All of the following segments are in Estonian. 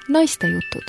Naistejutud.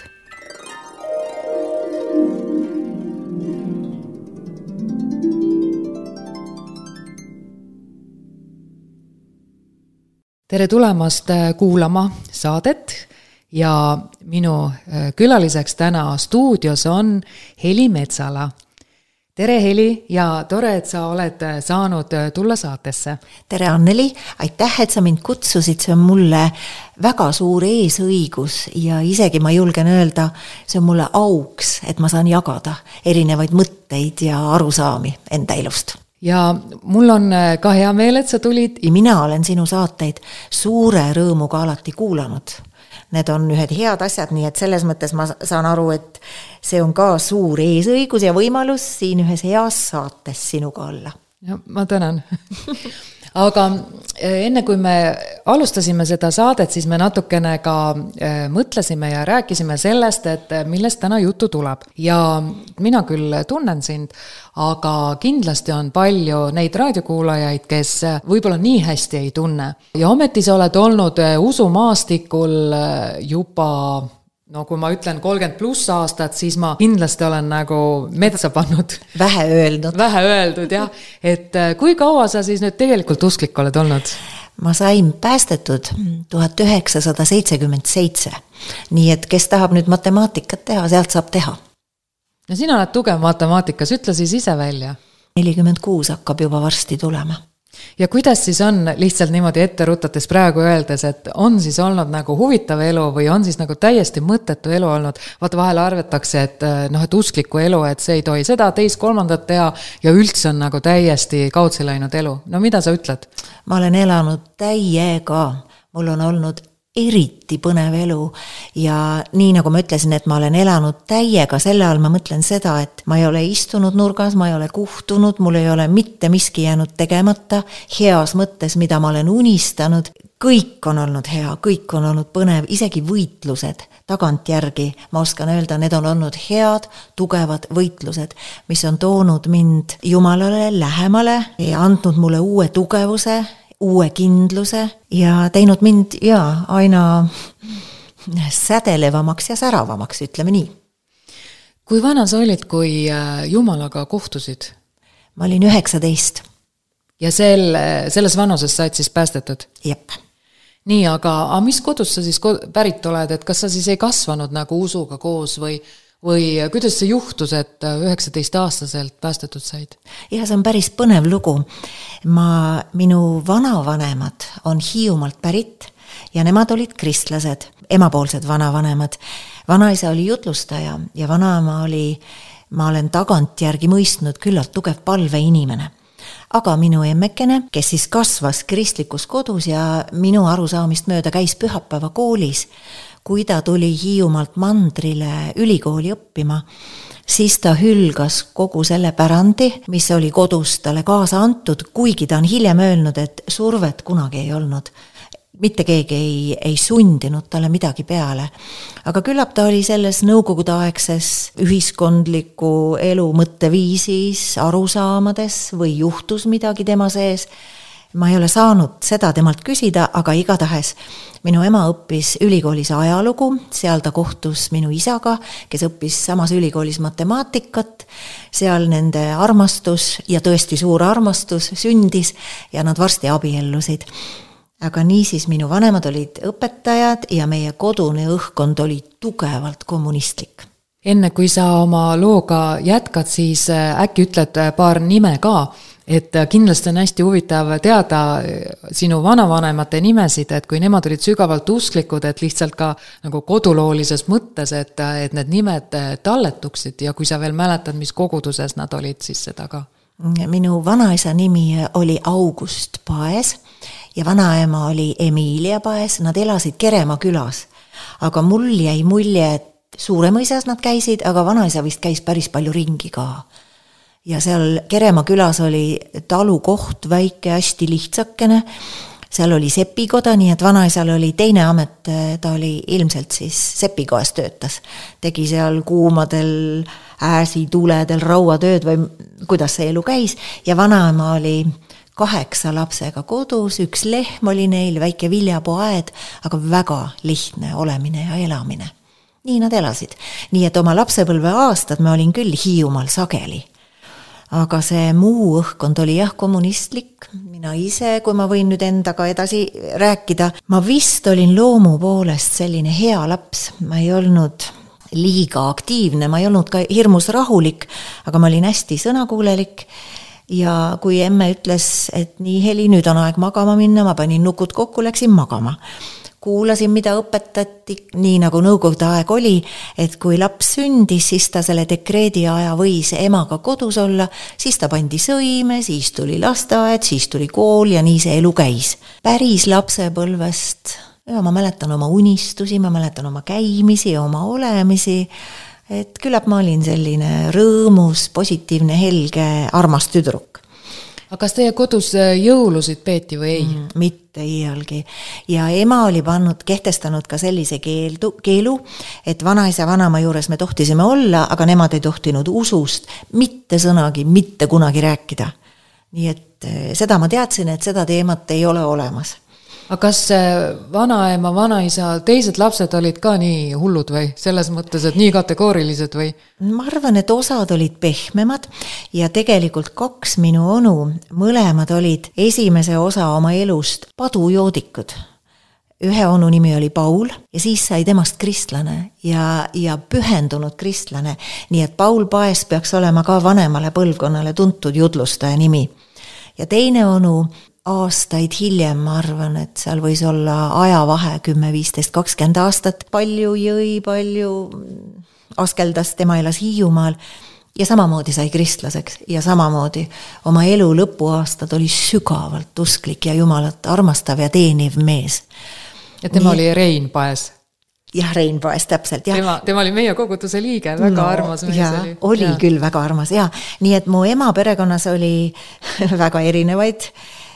Tere tulemast kuulama saadet ja minu külaliseks täna stuudios on Heli Metsala. Tere Heli ja tore, et sa oled saanud tulla saatesse. Tere Anneli, aitäh, et sa mind kutsusid, see on mulle väga suur eesõigus ja isegi ma julgen öelda, see on mulle auks, et ma saan jagada erinevaid mõtteid ja arusaami enda elust. Ja mul on ka hea meel, et sa tulid. Mina olen sinu saateid suure rõõmuga alati kuulanud. Need on ühed head asjad, nii et selles mõttes ma saan aru, et see on ka suur eesõigus ja võimalus siin ühes heas saates sinuga olla. Ja, ma tänan. Aga enne kui me alustasime seda saadet, siis me natukene ka mõtlesime ja rääkisime sellest, et millest täna juttu tuleb. Ja mina küll tunnen sind, aga kindlasti on palju neid raadiokuulajaid, kes võib-olla nii hästi ei tunne. Ja ometi sa oled olnud usumaastikul juba... No kui ma ütlen 30+ aastat, siis ma kindlasti olen nagu metsa pannud. Vähe öeldud, jah. Et kui kaua sa siis nüüd tegelikult usklik oled olnud? Ma sain päästetud 1977. Nii et kes tahab nüüd matemaatikat teha, sealt saab teha. Ja sina oled tugev matemaatikas, ütle siis ise välja. 46 hakkab juba varsti tulema. Ja kuidas siis on lihtsalt niimoodi ette rutates praegu öeldes, et on siis olnud nagu huvitav elu või on siis nagu täiesti mõttetu elu olnud? Vaata vahel arvatakse, et uskliku elu, et see ei tohi seda, teist, kolmandat teha ja üldse on nagu täiesti kaudsi läinud elu. No mida sa ütled? Ma olen elanud täiega, mul on olnud eriti põnev elu ja nii nagu ma ütlesin, et ma olen elanud täiega, selle all ma mõtlen seda, et ma ei ole istunud nurgas, ma ei ole kuhtunud, mul ei ole mitte miski jäänud tegemata, heas mõttes, mida ma olen unistanud, kõik on olnud hea, kõik on olnud põnev, isegi võitlused tagantjärgi, ma oskan öelda, need on olnud head, tugevad võitlused, mis on toonud mind Jumalale lähemale ja andnud mulle uue tugevuse, uue kindluse ja teinud mind aina sädelevamaks ja säravamaks, ütleme nii. Kui vana sa olid, kui Jumalaga kohtusid? Ma olin 19. Ja selles vanuses said siis päästetud? Jep. Nii, aga mis kodus sa siis pärit oled, et kas sa siis ei kasvanud nagu usuga koos või kuidas see juhtus, et 19-aastaselt päästetud said? Ja see on päris põnev lugu. Minu vanavanemad on Hiiumaalt pärit ja nemad olid kristlased, emapoolsed vanavanemad. Vanaisa oli jutlustaja ja vanaema ma olen tagantjärgi mõistnud küllalt tugev palveinimene. Aga minu emmekene, kes siis kasvas kristlikus kodus ja minu arusaamist mööda käis pühapäeva koolis, kui ta tuli Hiiumaalt mandrile ülikooli õppima, siis ta hülgas kogu selle pärandi, mis oli kodus talle kaasa antud, kuigi ta on hiljem öelnud, et survet kunagi ei olnud. Mitte keegi ei sundinud talle midagi peale. Aga küllap ta oli selles nõukogudeaegses ühiskondliku elu mõtteviisis, arusaamades või juhtus midagi tema sees. Ma ei ole saanud seda temalt küsida, aga igatahes minu ema õppis ülikoolis ajalugu, seal ta kohtus minu isaga, kes õppis samas ülikoolis matemaatikat, seal nende armastus ja tõesti suur armastus sündis ja nad varsti abiellusid. Aga niisiis minu vanemad olid õpetajad ja meie kodune õhkkond oli tugevalt kommunistlik. Enne kui sa oma looga jätkad, siis äkki ütled paar nime ka, et kindlasti on hästi huvitav teada sinu vanavanemate nimesid, et kui nemad olid sügavalt usklikud, et lihtsalt ka nagu koduloolises mõttes, et need nimed talletuksid ja kui sa veel mäletad, mis koguduses nad olid, siis seda ka. Minu vanaisa nimi oli August Paes ja vanaema oli Emilia Paes, nad elasid Keremaa külas, aga mul jäi mulje, et Suuremõisas nad käisid, aga vanaisa vist käis päris palju ringi ka. Ja seal Keremaa külas oli talukoht väike, hästi lihtsakene, seal oli sepikoda, nii et vanaisal oli teine amet, ta oli ilmselt siis sepikoas töötas. Tegi seal kuumadel ääsituledel rauatööd või kuidas see elu käis ja vanaema oli 8 lapsega kodus, 1 lehm oli neil, väike viljapoaed, aga väga lihtne olemine ja elamine. nii nad elasid. Nii et oma lapsepõlve aastad ma olin küll Hiiumaal sageli. Aga see muu õhkkond oli jah kommunistlik. Mina ise, kui ma võin nüüd endaga edasi rääkida, ma vist olin loomu poolest selline hea laps. Ma ei olnud liiga aktiivne, ma ei olnud ka hirmus rahulik, aga ma olin hästi sõnakuulelik. Ja kui emme ütles, et nii Heli, nüüd on aeg magama minna, ma panin nukud kokku, läksin magama. Kuulasin, mida õpetati, nii nagu nõukogude aeg oli, et kui laps sündis, siis ta selle dekreedi aja võis emaga kodus olla, siis ta pandi sõime, siis tuli lasteaed, siis tuli kool ja nii see elu käis. Päris lapsepõlvest, ja ma mäletan oma unistusi, ma mäletan oma käimisi, oma olemisi, et küllap ma olin selline rõõmus, positiivne, helge, armas tüdruk. Aga kas teie kodus jõulusid peeti või ei? Mitte iialgi. Ja ema oli kehtestanud ka sellise keelu, et vanaisa vanama juures me tohtisime olla, aga nemad ei tohtinud usust mitte sõnagi, mitte kunagi rääkida. Nii et seda ma teadsin, et seda teemat ei ole olemas. Aga kas vanaema, vanaisa, teised lapsed olid ka nii hullud või? Selles mõttes, et nii kategoorilised või? Ma arvan, et osad olid pehmemad ja tegelikult 2 minu onu, mõlemad olid esimese osa oma elust padujoodikud. Ühe onu nimi oli Paul ja siis sai temast kristlane ja pühendunud kristlane. Nii et Paul Paes peaks olema ka vanemale põlvkonnale tuntud judlustaja nimi. Ja teine onu aastaid hiljem, ma arvan, et seal võis olla ajavahe 10, 15, 20 aastat. Palju jõi, palju askeldas, tema elas Hiiumaal ja samamoodi sai kristlaseks ja samamoodi oma elu lõpuaastad oli sügavalt usklik ja Jumalat armastav ja teeniv mees. Ja tema oli Rein Paes. Jah, Rein Paes, täpselt. Ja. Tema oli meie koguduse liige, väga armas mees oli. Küll väga armas, ja. Nii et mu ema perekonnas oli väga erinevaid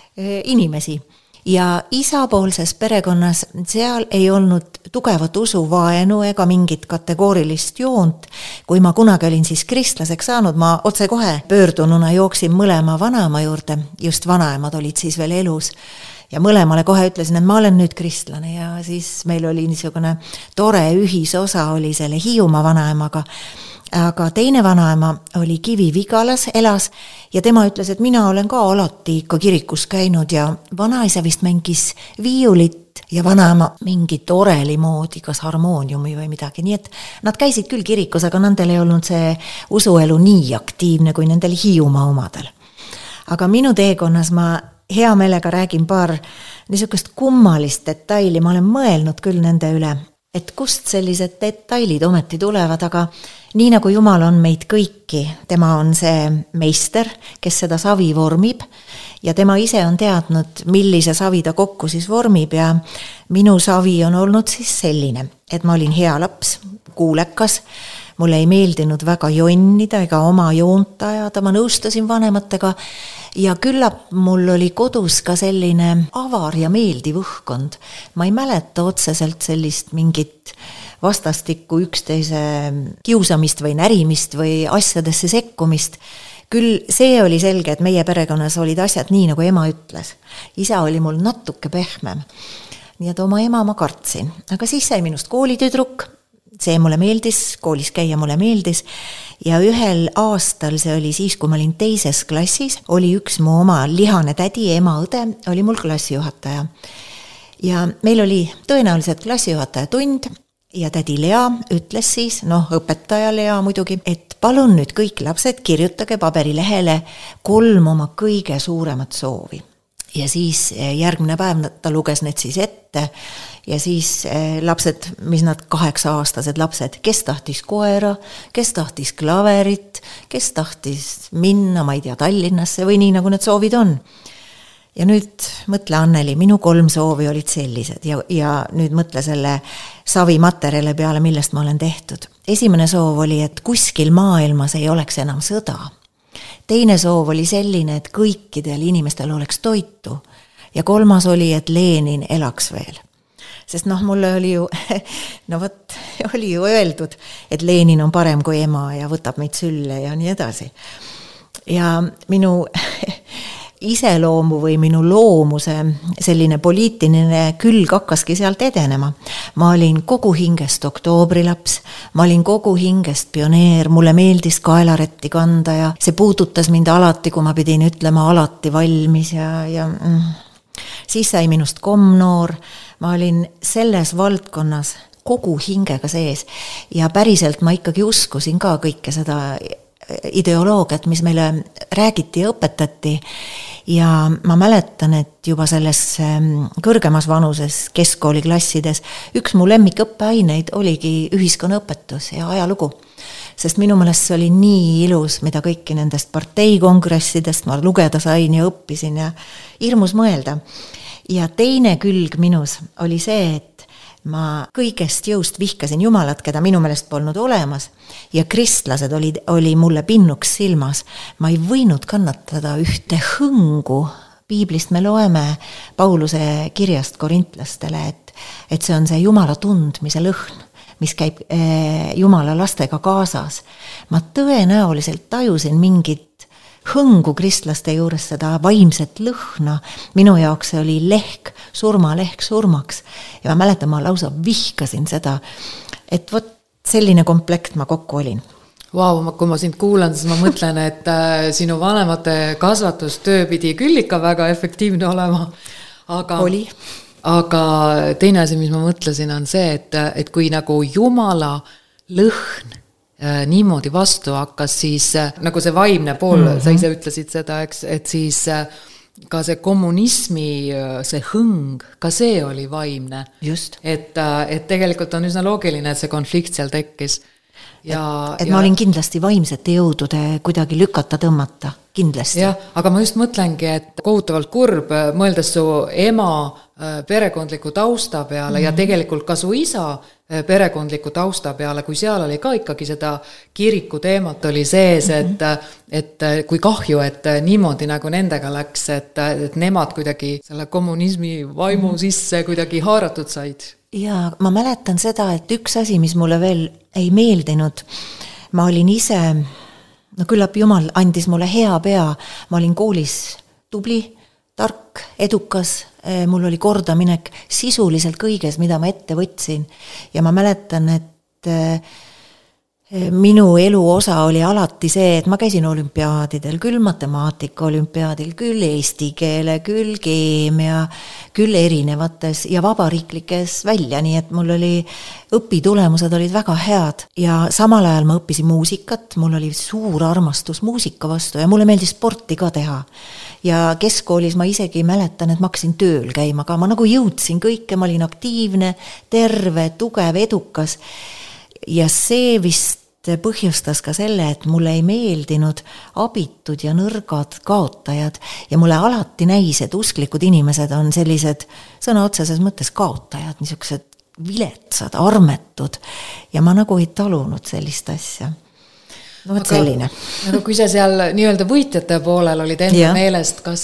inimesi ja isapoolses perekonnas seal ei olnud tugevat usuvaenu ega mingit kategoorilist joont. Kui ma kunagi olin siis kristlaseks saanud, ma otse kohe pöördununa jooksin mõlema vanaema juurde, just vanaemad olid siis veel elus ja mõlemale kohe ütlesin, et ma olen nüüd kristlane ja siis meil oli niisugune tore ühisosa oli selle Hiiumaa vanaemaga. Aga teine vanaema oli Kivi-Vigalas, elas ja tema ütles, et mina olen ka alati ikka kirikus käinud ja vanaisa vist mängis viiulit ja vanaema mingit oreli moodi, kas harmooniumi või midagi. Nii et nad käisid küll kirikus, aga nendel ei olnud see usuelu nii aktiivne kui nendel Hiiumaa omadel. Aga minu teekonnas ma hea meelega räägin paar niisugust kummalist detaili, ma olen mõelnud küll nende üle, et kust sellised detailid ometi tulevad, aga nii nagu Jumal on meid kõiki, tema on see meister, kes seda savi vormib ja tema ise on teadnud, millise savi ta kokku siis vormib ja minu savi on olnud siis selline, et ma olin hea laps, kuulekas, mulle ei meeldinud väga jonnida ega oma joont ajada, ma nõustasin vanematega ja küllap mul oli kodus ka selline avar ja meeldiv õhkkond. Ma ei mäleta otseselt sellist mingit vastastikku üksteise kiusamist või närimist või asjadesse sekkumist. Küll see oli selge, et meie perekonnas olid asjad nii, nagu ema ütles. Isa oli mul natuke pehmem. Nii et oma ema ma kartsin. Aga siis sai minust koolitüdruk. See mulle meeldis, koolis käia mulle meeldis. Ja ühel aastal, see oli siis, kui ma olin 2. klassis, oli üks mu oma lihane tädi, ema õde, oli mul klassijuhataja. Ja meil oli tõenäoliselt klassijuhataja tund ja tädi Lea ütles siis, õpetaja Lea muidugi, et palun nüüd kõik lapsed kirjutage paberilehele 3 oma kõige suuremat soovi. Ja siis järgmine päev ta luges need siis ette ja siis lapsed, mis nad 8-aastased lapsed, kes tahtis koera, kes tahtis klaverit, kes tahtis minna, ma ei tea, Tallinnasse või nii, nagu need soovid on. Ja nüüd mõtle, Anneli, minu 3 soovi olid sellised ja nüüd mõtle selle savimaterjale peale, millest ma olen tehtud. Esimene soov oli, et kuskil maailmas ei oleks enam sõda. Teine soov oli selline, et kõikidel inimestel oleks toitu ja 3. oli, et Lenin elaks veel. Sest mulle oli ju, oli ju öeldud, et Lenin on parem kui ema ja võtab meid sülle ja nii edasi. Ja minu iseloomu või minu loomuse selline poliitiline külg hakkaski sealt edenema. Ma olin kogu hingest oktoobrilaps, ma olin kogu hingest pioneer, mulle meeldis kaelaretti kanda ja see puudutas mind alati, kui ma pidin ütlema alati valmis ja siis sai minust komnoor, ma olin selles valdkonnas kogu hingega sees ja päriselt ma ikkagi uskusin ka kõike seda ideoloogiat, mis meile räägiti ja õpetati ja ma mäletan, et juba selles kõrgemas vanuses keskkooliklassides üks mu lemmikõppeaineid oligi ühiskonnaõpetus ja ajalugu. Sest minu meelest see oli nii ilus, mida kõiki nendest parteikongressidest ma lugeda sain ja õppisin ja hirmus mõelda. Ja teine külg minus oli see, et ma kõigest jõust vihkasin Jumalat, keda minu meelest polnud olemas ja kristlased oli mulle pinnuks silmas. Ma ei võinud kannatada ühte hõngu. Piiblist me loeme Pauluse kirjast korintlastele, et see on see Jumala tundmise lõhn, mis käib Jumala lastega kaasas. Ma tõenäoliselt tajusin mingit hõngu kristlaste juures seda vaimset lõhna. Minu jaoks see oli lehk surmaks. Ja ma mäletan, ma lausa vihkasin seda, et vot selline komplekt ma kokku olin. Vau, kui ma sind kuulan, siis ma mõtlen, et sinu vanemate kasvatustöö pidi küll ikka väga efektiivne olema. Oli. Aga teine asi, mis ma mõtlesin, on see, et kui nagu Jumala lõhn niimoodi vastu hakkas, siis nagu see vaimne pool, sa ise ütlesid seda, eks, et siis ka see kommunismi, see hõng, ka see oli vaimne. Just. Et tegelikult on üsna loogiline, et see konflikt seal tekkis. Et ma olin kindlasti vaimsete jõudude kuidagi lükata tõmmata, kindlasti. Jah, aga ma just mõtlengi, et kohutavalt kurb, mõeldes su ema perekondliku tausta peale ja tegelikult ka su isa perekondliku tausta peale, kui seal oli ka ikkagi seda kiriku teemat oli sees, et kui kahju, et niimoodi nagu nendega läks, et nemad kuidagi selle kommunismi vaimu sisse kuidagi haaratud said. Ja ma mäletan seda, et üks asi, mis mulle veel ei meeldinud, ma olin ise, küllap Jumal andis mulle hea pea, ma olin koolis tubli, tark, edukas, mul oli kordaminek sisuliselt kõiges, mida ma ette võtsin ja ma mäletan, et minu elu osa oli alati see, et ma käisin olümpiaadidel, küll matemaatika olümpiaadil, küll eesti keele, küll keemia, küll erinevates ja vabariiklikes välja, nii et mul oli õpitulemused olid väga head ja samal ajal ma õppisin muusikat, mul oli suur armastus muusika vastu ja mulle meeldis sporti ka teha. Ja keskkoolis ma isegi mäletan, et ma hakkasin tööl käima, aga ma nagu jõudsin kõike, ma olin aktiivne, terve, tugev, edukas ja see vist põhjustas ka selle, et mulle ei meeldinud abitud ja nõrgad kaotajad ja mulle alati näis, et usklikud inimesed on sellised sõna otseses mõttes kaotajad, niisugused viletsad, armetud ja ma nagu ei talunud sellist asja. No, aga selline. Aga kui sa seal nii-öelda võitjate poolel olid enda meelest, kas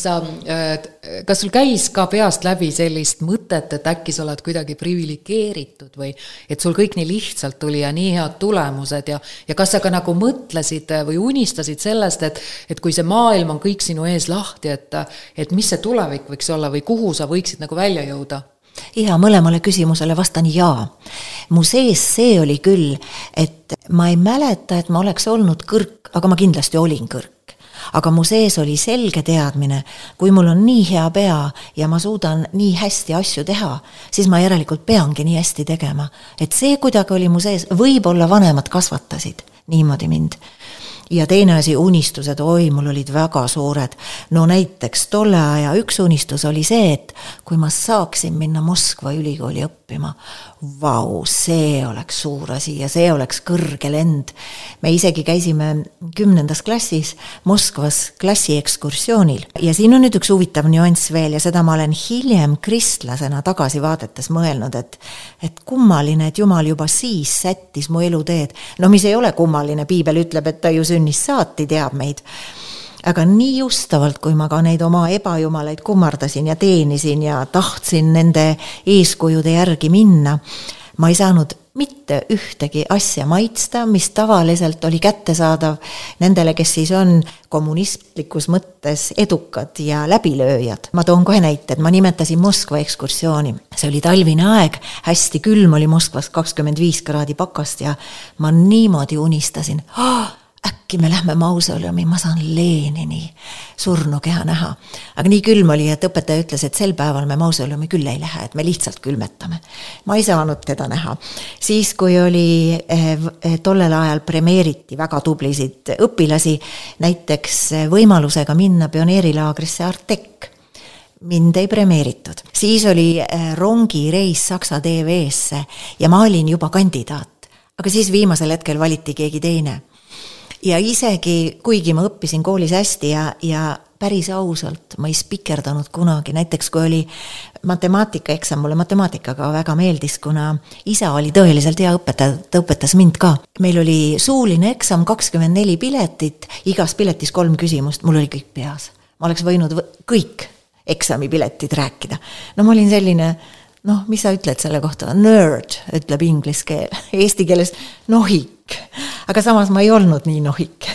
sul käis ka peast läbi sellist mõtet, et äkki sa oled kuidagi privilegeeritud või et sul kõik nii lihtsalt tuli ja nii head tulemused ja kas sa ka nagu mõtlesid või unistasid sellest, et kui see maailm on kõik sinu ees lahti, et mis see tulevik võiks olla või kuhu sa võiksid nagu välja jõuda? Ja mõlemale küsimusele vastan jaa. Mu sees see oli küll, et ma ei mäleta, et ma oleks olnud kõrk, aga ma kindlasti olin kõrk. Aga mu sees oli selge teadmine, kui mul on nii hea pea ja ma suudan nii hästi asju teha, siis ma järelikult peangi nii hästi tegema. Et see kuidagi oli mu sees, võib-olla vanemad kasvatasid niimoodi mind. Ja teine asi, unistused, mul olid väga suured. No näiteks tolle aja üks unistus oli see, et kui ma saaksin minna Moskva ülikooli õppima, vau, see oleks suur asi ja see oleks kõrge lend. Me isegi käisime 10. klassis Moskvas klassiekskursioonil ja siin on nüüd üks huvitav nüanss veel ja seda ma olen hiljem kristlasena tagasi vaadetes mõelnud, et kummaline, et Jumal juba siis sättis mu eluteed. No mis ei ole kummaline, piibel ütleb, et ta ju sünnist saati teab meid. Aga nii justavalt, kui ma ka neid oma ebajumalaid kummardasin ja teenisin ja tahtsin nende eeskujude järgi minna, ma ei saanud mitte ühtegi asja maitsta, mis tavaliselt oli kättesaadav nendele, kes siis on kommunistlikus mõttes edukad ja läbilööjad. Ma toon kohe näited, ma nimetasin Moskva ekskursiooni. See oli talvine aeg, hästi külm oli Moskvas, 25 kraadi pakast ja ma niimoodi unistasin. Äkki me lähme mausoleumi, ma saan Lenini surnukeha näha. Aga nii külm oli, et õpetaja ütles, et sel päeval me mausoleumi küll ei lähe, et me lihtsalt külmetame. Ma ei saanud teda näha. Siis, kui oli tollel ajal premeeriti väga tublisid õpilasi, näiteks võimalusega minna pioneerilaagrisse Artek, mind ei premeeritud. Siis oli rongireis Saksa TV-sse ja ma olin juba kandidaat. Aga siis viimasel hetkel valiti keegi teine. Ja isegi, kuigi ma õppisin koolis hästi ja päris ausalt, ma ei spikerdanud kunagi, näiteks kui oli matemaatikaeksam, mulle matemaatikaga väga meeldis, kuna isa oli tõeliselt hea õpetaja, ta õpetas mind ka. Meil oli suuline eksam, 24 piletit, igas piletis 3 küsimust, mul oli kõik peas. Ma oleks võinud kõik eksamipiletid rääkida. No ma olin selline, mis sa ütled selle kohta? Nerd, ütleb inglise keel. Eesti keeles nohik. Aga samas ma ei olnud nii nohik.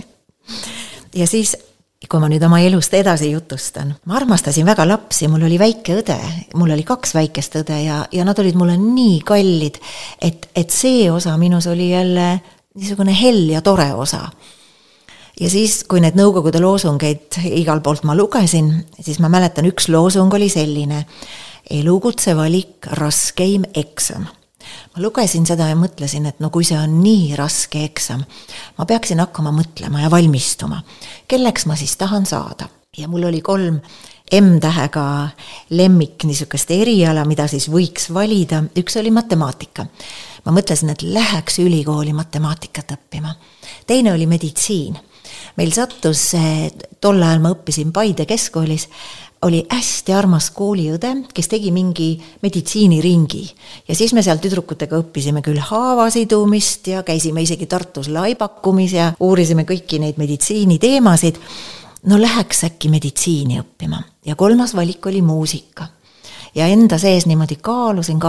Ja siis, kui ma nüüd oma elust edasi jutustan, ma armastasin väga lapsi, mul oli väike õde, mul oli 2 väikest õde ja nad olid mulle nii kallid, et see osa minus oli jälle niisugune hell ja tore osa. Ja siis, kui need nõukogude loosungeid igal poolt ma lugesin, siis ma mäletan, üks loosung oli selline: elukutse valik raskeim eksam. Ma lugesin seda ja mõtlesin, et kui see on nii raske eksam, ma peaksin hakkama mõtlema ja valmistuma. Kelleks ma siis tahan saada? Ja mul oli 3 M-tähega lemmik niisugust eriala, mida siis võiks valida. Üks oli matemaatika. Ma mõtlesin, et läheks ülikooli matemaatikat õppima. Teine oli meditsiin. Meil sattus, tol ajal ma õppisin Paide keskkoolis, oli hästi armas kooliõde, kes tegi mingi meditsiiniringi. Ja siis me seal tüdrukutega õppisime küll haavasidumist ja käisime isegi Tartus laibakkumis ja uurisime kõiki neid meditsiiniteemasid. Läheks äkki meditsiini õppima. Ja 3. valik oli muusika. Ja enda sees niimoodi kaalusin.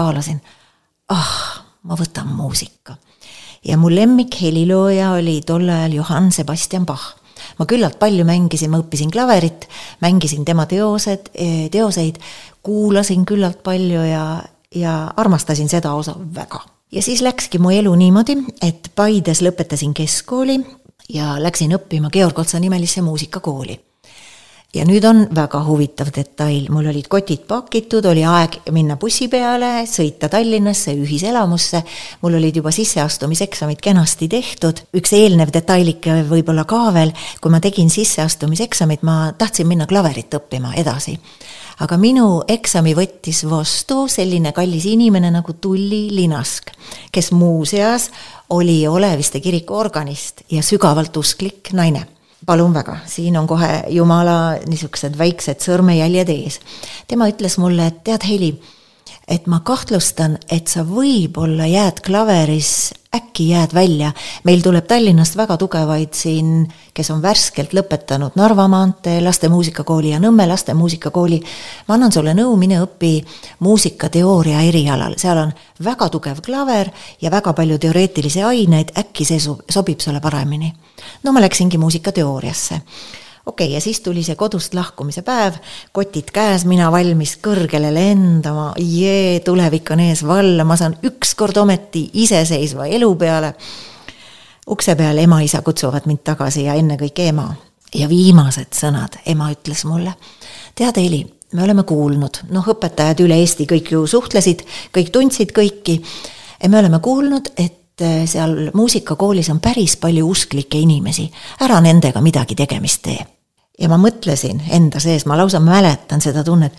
Ma võtan muusika. Ja mu lemmik helilooja oli tol ajal Johann Sebastian Bach. Ma küllalt palju mängisin, ma õppisin klaverit, mängisin tema teoseid, kuulasin küllalt palju ja armastasin seda osa väga. Ja siis läkski mu elu niimoodi, et Paides lõpetasin keskkooli ja läksin õppima Georg Otsa nimelisse muusikakooli. Ja nüüd on väga huvitav detail. Mul olid kotid pakitud, oli aeg minna bussi peale, sõita Tallinnasse, ühiselamusse. Mul olid juba sisseastumiseksamid kenasti tehtud. Üks eelnev detailike võib-olla ka veel, kui ma tegin sisseastumiseksamid, ma tahtsin minna klaverit õppima edasi. Aga minu eksami võttis vastu selline kallis inimene nagu Tulli Linask, kes muuseas oli Oleviste kiriku organist ja sügavalt usklik naine. Palun väga, siin on kohe Jumala niisugused väiksed sõrmejäljed ees. Tema ütles mulle, et tead Heli, et ma kahtlustan, et sa võib-olla jääd klaveris, äkki jääd välja. Meil tuleb Tallinnast väga tugevaid siin, kes on värskelt lõpetanud Narva maantee lastemuusikakooli ja Nõmme lastemuusikakooli. Ma annan sulle nõu, mine õpi muusikateooria erialal. Seal on väga tugev klaver ja väga palju teoreetilisi aineid, äkki see sobib sulle paremini. Ma läksingi muusikateooriasse. Ja siis tuli see kodust lahkumise päev, kotid käes, mina valmis kõrgele lendama, tulevik on ees valla, ma saan ükskord ometi iseseisva elu peale. Ukse peal ema-isa kutsuvad mind tagasi ja enne kõik ema. Ja viimased sõnad, ema ütles mulle, tead Heli, me oleme kuulnud, õpetajad üle Eesti kõik ju suhtlesid, kõik tundsid kõiki, ja me oleme kuulnud, et seal muusikakoolis on päris palju usklikke inimesi, ära nendega midagi tegemist tee. Ja ma mõtlesin enda sees, ma lausa mäletan seda tunnet,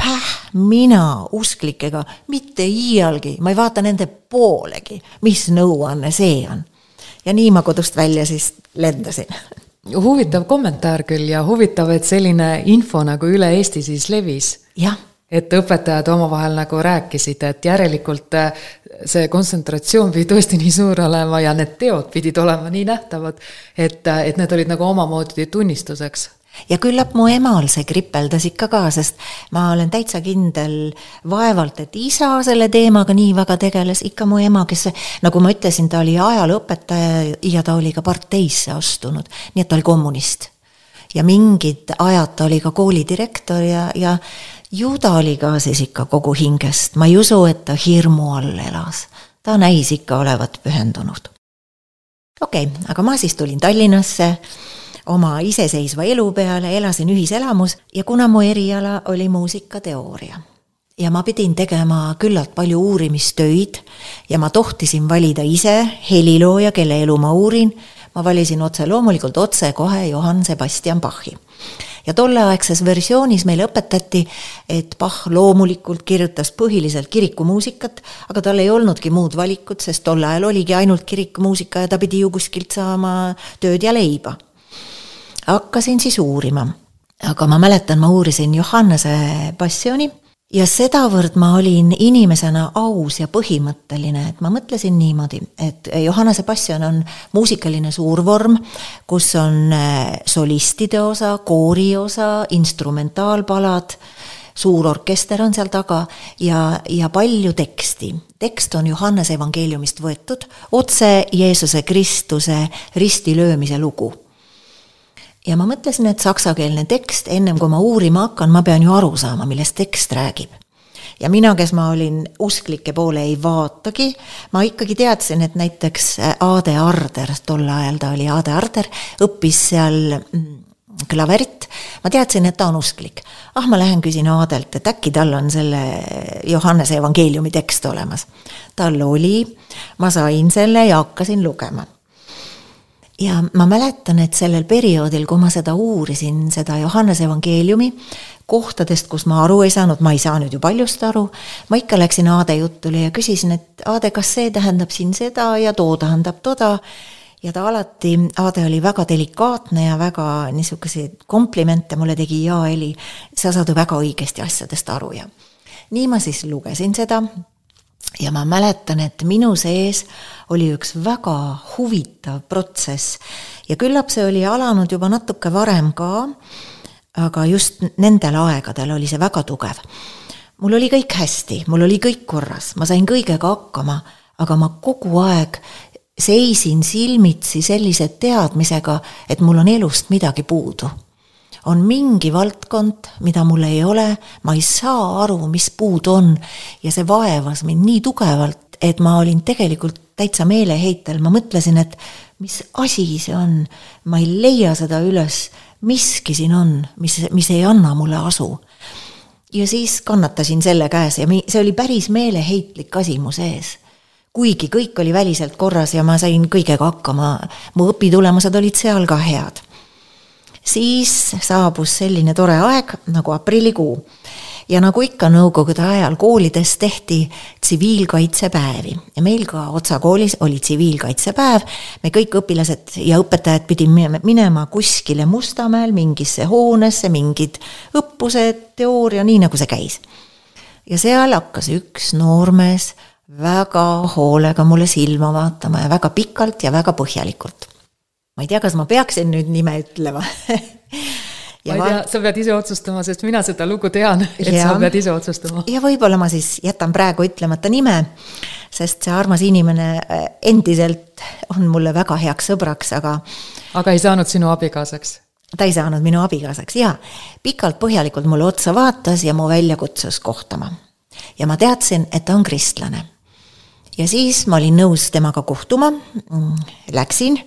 mina usklikega mitte iialgi, ma ei vaata nende poolegi, mis nõuanne see on. Ja nii ma kodust välja siis lendasin. Huvitav kommentaar küll ja huvitav, et selline info nagu üle Eesti siis levis. Jah. Et õpetajad omavahel nagu rääkisid, et järelikult see kontsentratsioon pidi tõesti nii suur olema ja need teod pidid olema nii nähtavad, et need olid nagu omamoodi tunnistuseks. ja küllap mu emal see kripeldas ikka ka, sest ma olen täitsa kindel vaevalt, et isa selle teemaga nii väga tegeles, ikka mu ema, kes, nagu ma ütlesin, ta oli ajalooõpetaja ja ta oli ka parteisse astunud, nii et ta oli kommunist. Ja mingid ajad ta oli ka koolidirektor ja ju ta oli ka siis ikka kogu hingest. Ma ei usu, et ta hirmu all elas. Ta näis ikka olevat pühendunud. Okei, aga ma siis tulin Tallinnasse oma iseseisva elu peale, elasin ühiselamus ja kuna mu eriala oli muusikateooria ja ma pidin tegema küllalt palju uurimistöid ja ma tohtisin valida ise helilooja, kelle elu ma uurin, ma valisin loomulikult otse kohe Johann Sebastian Bachi. Ja tolleaegses versioonis meile õpetati, et Bach loomulikult kirjutas põhiliselt kirikumuusikat, aga tal ei olnudki muud valikut, sest tol ajal oligi ainult kirikumuusika ja ta pidi ju kuskilt saama tööd ja leiba. Hakkasin siis uurima, aga ma mäletan, ma uurisin Johannese passioni ja sedavõrd ma olin inimesena aus ja põhimõtteline, et ma mõtlesin niimoodi, et Johannese passion on muusikaline suurvorm, kus on solistide osa, koori osa, instrumentaalpalad, suur orkester on seal taga ja palju teksti. Tekst on Johannese evangeeliumist võetud, otse Jeesuse Kristuse ristilöömise lugu. Ja ma mõtlesin, et saksakeelne tekst, ennem kui ma uurima hakkan, ma pean ju aru saama, millest tekst räägib. Ja mina, kes ma olin usklike poole ei vaatagi, ma ikkagi teadsin, et näiteks Ade Arder, tolle ajal ta oli Ade Arder, õppis seal klaverit, ma teadsin, et ta on usklik. Ma lähen küsin Adelt, et äkki tal on selle Johannese evangeeliumi tekst olemas. Tal oli, ma sain selle ja hakkasin lugema. Ja ma mäletan, et sellel perioodil, kui ma seda uurisin, seda Johannese evangeeliumi, kohtadest, kus ma aru ei saanud, ma ei saanud ju paljust aru, ma ikka läksin Aade juttule ja küsisin, et Aade, kas see tähendab siin seda ja too tähendab toda, ja ta alati, Aade oli väga delikaatne ja väga niisuguseid komplimente mulle tegi Eli, sa saad väga õigesti asjadest aru ja nii ma siis lugesin seda. Ja ma mäletan, et minu sees oli üks väga huvitav protsess ja küllap see oli alanud juba natuke varem ka, aga just nendel aegadel oli see väga tugev. Mul oli kõik hästi, mul oli kõik korras, ma sain kõigega hakkama, aga ma kogu aeg seisin silmitsi sellise teadmisega, et mul on elust midagi puudu. On mingi valdkond, mida mul ei ole, ma ei saa aru, mis puud on ja see vaevas mind nii tugevalt, et ma olin tegelikult täitsa meeleheitel. Ma mõtlesin, et mis asi see on, ma ei leia seda üles, miski siin on, mis ei anna mulle asu. Ja siis kannatasin selle käes ja see oli päris meeleheitlik asi mu sees. Kuigi kõik oli väliselt korras ja ma sain kõigega hakkama, mu õpitulemused olid seal ka head. Siis saabus selline tore aeg nagu aprillikuu ja nagu ikka nõukogude ajal koolides tehti tsiviilkaitsepäevi ja meil ka Otsa koolis oli tsiviilkaitsepäev, me kõik õpilased ja õpetajad pidi minema kuskile Mustamäel mingisse hoonesse, mingid õppused, teooria, nii nagu see käis. Ja seal hakkas üks noormees väga hoolega mulle silma vaatama ja väga pikalt ja väga põhjalikult. Ma ei tea, kas ma peaksin nüüd nime ütlema. Ma ei tea, sa pead ise otsustama, sest mina seda lugu tean, et sa pead ise otsustama. Ja võib-olla ma siis jätan praegu ütlemata nime, sest see armas inimene endiselt on mulle väga heaks sõbraks, aga ei saanud sinu abikaasaks? Ta ei saanud minu abikaasaks, ja pikalt põhjalikult mulle otsa vaatas ja mu välja kutsus kohtama. Ja ma teadsin, et ta on kristlane. Ja siis ma olin nõus temaga kohtuma, läksin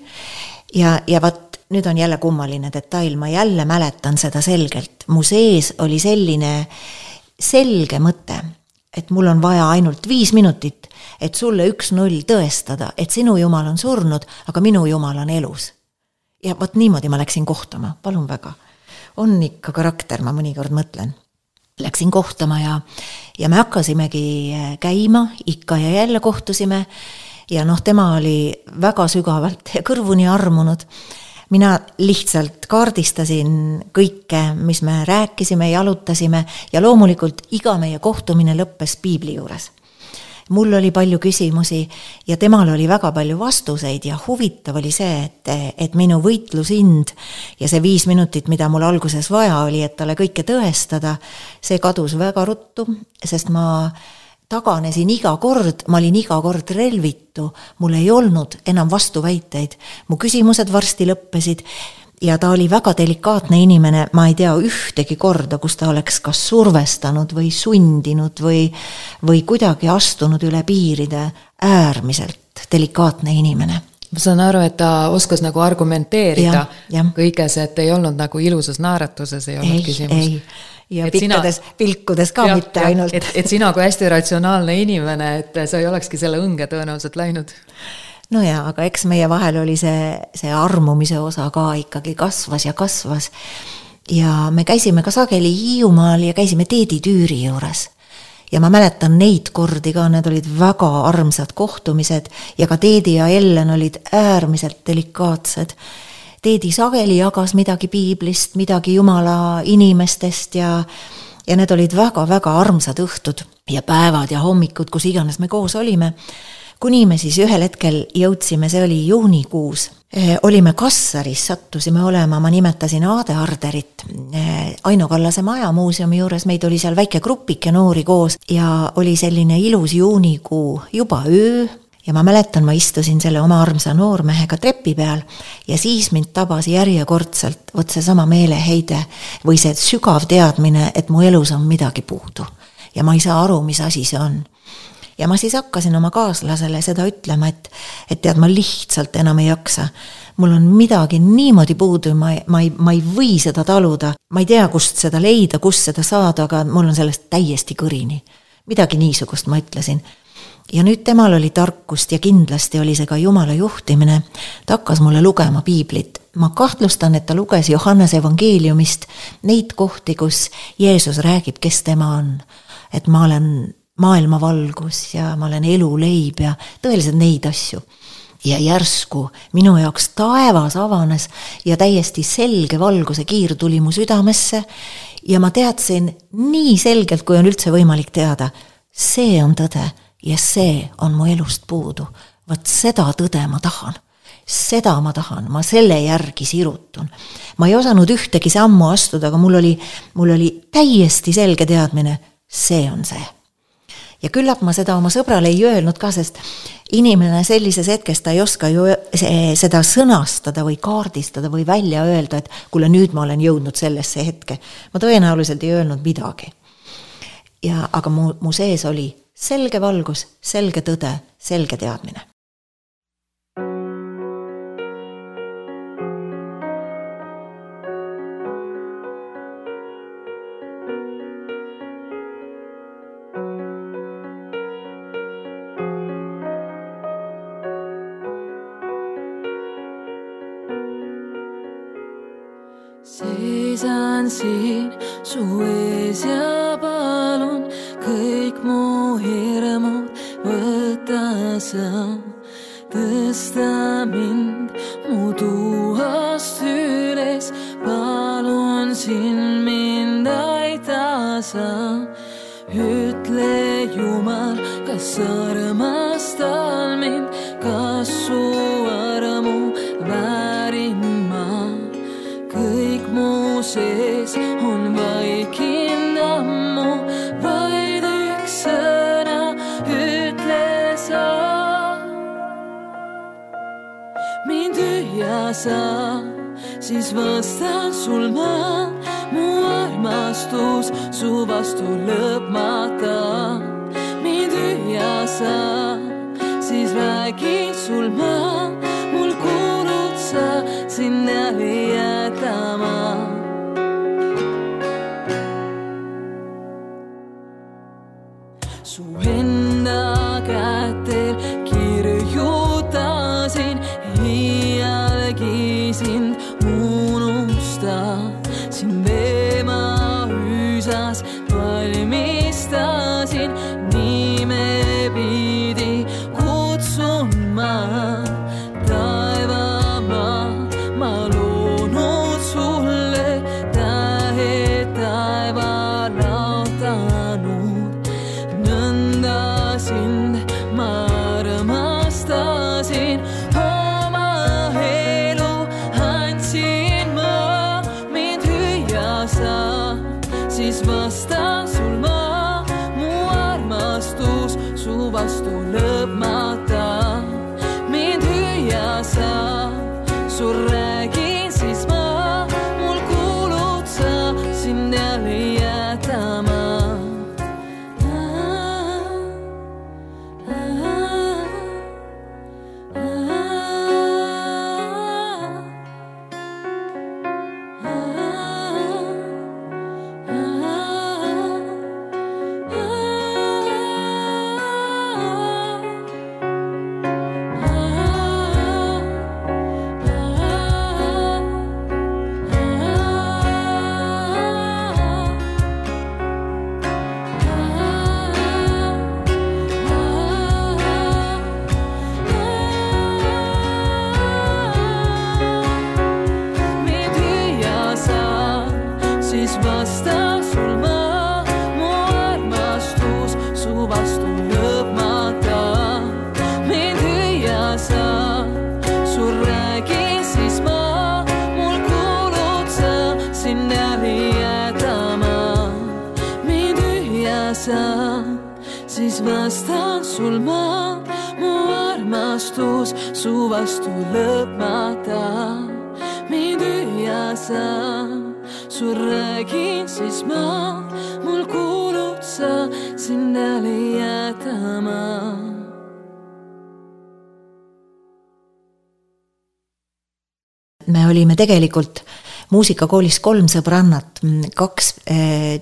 ja vaat nüüd on jälle kummaline detail, ma jälle mäletan seda selgelt. Mu sees oli selline selge mõte, et mul on vaja ainult 5 minutit, et sulle 1-0 tõestada, et sinu Jumal on surnud, aga minu Jumal on elus. Ja vaat niimoodi ma läksin kohtama, palun väga. On ikka karakter, ma mõnikord mõtlen. Läksin kohtama ja me hakkasimegi käima, ikka ja jälle kohtusime ja tema oli väga sügavalt ja kõrvuni armunud. Mina lihtsalt kaardistasin kõike, mis me rääkisime ja alutasime ja loomulikult iga meie kohtumine lõppes piibli juures. mul oli palju küsimusi ja temal oli väga palju vastuseid ja huvitav oli see, et minu võitlushind ja see 5 minutit, mida mul alguses vaja oli, et talle kõike tõestada, see kadus väga ruttu, sest ma taganesin iga kord, ma olin iga kord relvitu, mul ei olnud enam vastuväiteid, mu küsimused varsti lõppesid ja ta oli väga delikaatne inimene, ma ei tea ühtegi korda, kus ta oleks kas survestanud või sundinud või kuidagi astunud üle piiride, äärmiselt delikaatne inimene. Ma saan aru, et ta oskas nagu argumenteerida kõiges, et ei olnud nagu ilusas naeratuses, ei olnud küsimus. Ei. Ja pilkudes ka mitte ainult. Et sina kui hästi ratsionaalne inimene, et sa ei olekski selle õnge tõenäoliselt läinud. No ja, aga eks meie vahel oli see armumise osa ka ikkagi kasvas ja kasvas. Ja me käisime ka sageli Hiiumaal ja käisime Teedi Tüüri juures. Ja ma mäletan neid kordi ka, need olid väga armsad kohtumised ja ka Teedi ja Ellen olid äärmiselt delikaatsed. Teedi sageli jagas midagi piiblist, midagi Jumala inimestest ja need olid väga-väga armsad õhtud ja päevad ja hommikud, kus iganes me koos olime. Kuni me siis ühel hetkel jõudsime, see oli juunikuus, olime Kassaris, sattusime olema, ma nimetasin Aade Arderit, Aino Kallase maja muuseumi juures, meid oli seal väike grupike noori koos ja oli selline ilus juunikuu, juba öö. Ja ma mäletan, ma istusin selle oma armsa noormehega trepi peal ja siis mind tabas järjekordselt võt see sama meeleheide või see sügav teadmine, et mu elus on midagi puudu ja ma ei saa aru, mis asi see on. Ja ma siis hakkasin oma kaaslasele seda ütlema, et tead, ma lihtsalt enam ei jaksa. Mul on midagi niimoodi puudu, ma ei või seda taluda. Ma ei tea, kust seda leida, kust seda saada, aga mul on sellest täiesti kõrini. Midagi niisugust ma ütlesin. Ja nüüd temal oli tarkust ja kindlasti oli see ka Jumala juhtimine. Ta hakkas mulle lugema piiblit. Ma kahtlustan, et ta luges Johannes evangeeliumist neid kohti, kus Jeesus räägib, kes tema on. Et ma olen maailma valgus ja ma olen elu leib ja tõeliselt neid asju. Ja järsku minu jaoks taevas avanes ja täiesti selge valguse kiir tuli mu südamesse ja ma teadsin nii selgelt, kui on üldse võimalik teada. See on tõde. Ja see on mu elust puudu. Võt seda tõde ma tahan. Seda ma tahan. Ma selle järgi sirutun. Ma ei osanud ühtegi sammu astuda, aga mul oli täiesti selge teadmine. See on see. Ja küllap ma seda oma sõbrale ei öelnud ka, sest inimene sellises hetkes ta ei oska ju seda sõnastada või kaardistada või välja öelda, et kuule nüüd ma olen jõudnud sellesse hetke. Ma tõenäoliselt ei öelnud midagi. Aga mu sees oli selge valgus, selge tõde, selge teadmine. Seisan siin su ees ja palun kõik mu hirmud võta sa, tõsta mind mu tuhast üles, palun siin mind aita sa. Ütle Jumal, kas armastal mind, kas su armu väärin ma. Kõik mu sees on vaikind ammu, vaid üks sõna ütle sa. Mind tühja sa, siis vastan sul ma, mu armastus su vastu lõpmata. Mind tühja sa, siis räägin sul ma, mul kuulud sa sinna jätama. Su enda kätel kirjutasin, iialgi sind unusta. Sind ema üsas valmistasin, nime pidi kutsun ma. Sind sul räägin, siis ma, mul kuulud sa sind jälle jätama. Siis vastan sul ma, mu armastus su vastu lõpmata. Mind hüüa sa, sul räägin, siis ma, mul kuulud sa sindale jätama. Me olime tegelikult muusikakoolis 3 sõbrannat, 2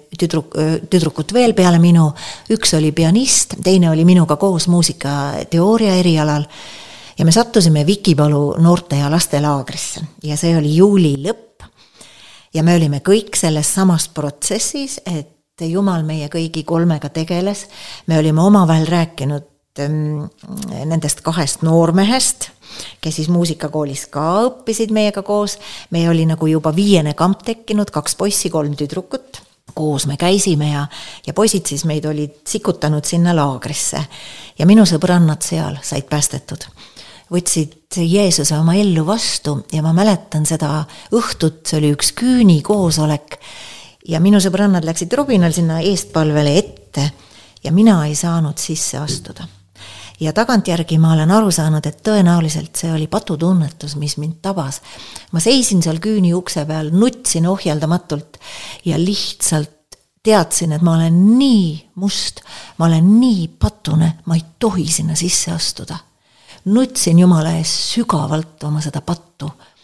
tüdrukut veel peale minu, 1 oli pianist, teine oli minuga koos muusikateooria erialal ja me sattusime Vikipalu noorte ja laste laagrisse ja see oli juuli lõpp ja me olime kõik selles samas protsessis, et Jumal meie kõigi 3-ga tegeles, me olime omavahel rääkinud nendest 2 noormehest, kes siis muusikakoolis ka õppisid meiega koos. Me oli nagu juba 5. kamp tekkinud, 2 poissi, 3 tüdrukut. Koos me käisime ja poisid siis meid olid sikutanud sinna laagrisse. Ja minu sõbrannad seal said päästetud. Võtsid Jeesuse oma ellu vastu ja ma mäletan seda õhtut, see oli üks küüni koosolek ja minu sõbrannad läksid Robinal sinna eestpalvele ette ja mina ei saanud sisse astuda. Ja tagantjärgi ma olen aru saanud, et tõenäoliselt see oli patutunnetus, mis mind tabas. Ma seisin seal küüni ukse peal, nutsin ohjeldamatult ja lihtsalt teadsin, et ma olen nii must, ma olen nii patune, ma ei tohi sinna sisse astuda. Nutsin Jumala ees sügavalt oma seda pattu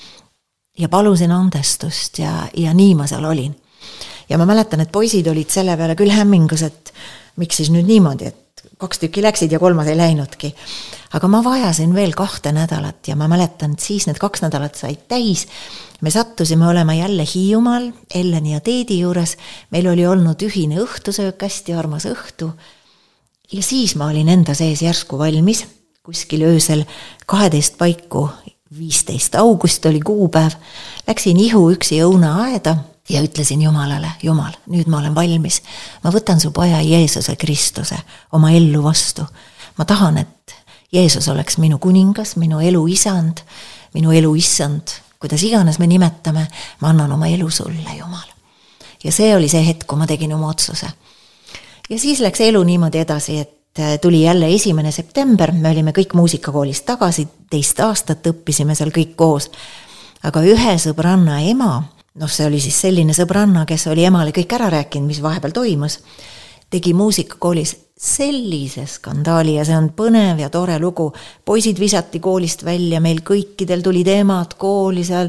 ja palusin andestust ja nii ma seal olin. Ja ma mäletan, et poisid olid selle peale küll hämmingus, et miks siis nüüd niimoodi, et 2 tükki läksid ja 3 ei läinudki. Aga ma vajasin veel 2 nädalat ja ma mäletan, et siis need 2 nädalat said täis. Me sattusime olema jälle Hiiumaal, Elleni ja Teedi juures. Meil oli olnud ühine õhtusöök, hästi armas õhtu. Ja siis ma olin enda sees järsku valmis. Kuskil öösel 12 paiku, 15 august oli kuupäev. Läksin ihu üksi õunaaeda ja ütlesin Jumalale, Jumal, nüüd ma olen valmis. Ma võtan su poja Jeesuse Kristuse oma ellu vastu. Ma tahan, et Jeesus oleks minu kuningas, minu elu isand, minu elu issand. Kuidas iganes me nimetame, ma annan oma elu sulle, Jumal. Ja see oli see hetk, kui ma tegin oma otsuse. Ja siis läks elu niimoodi edasi, et tuli jälle 1. september, me olime kõik muusikakoolist tagasi, 2 aastat õppisime seal kõik koos. Aga ühe sõbranna ema, see oli siis selline sõbranna, kes oli emale kõik ära rääkinud, mis vahepeal toimus, tegi muusikakoolis sellise skandaali ja see on põnev ja tore lugu. Poisid visati koolist välja, meil kõikidel tulid emad kooli seal.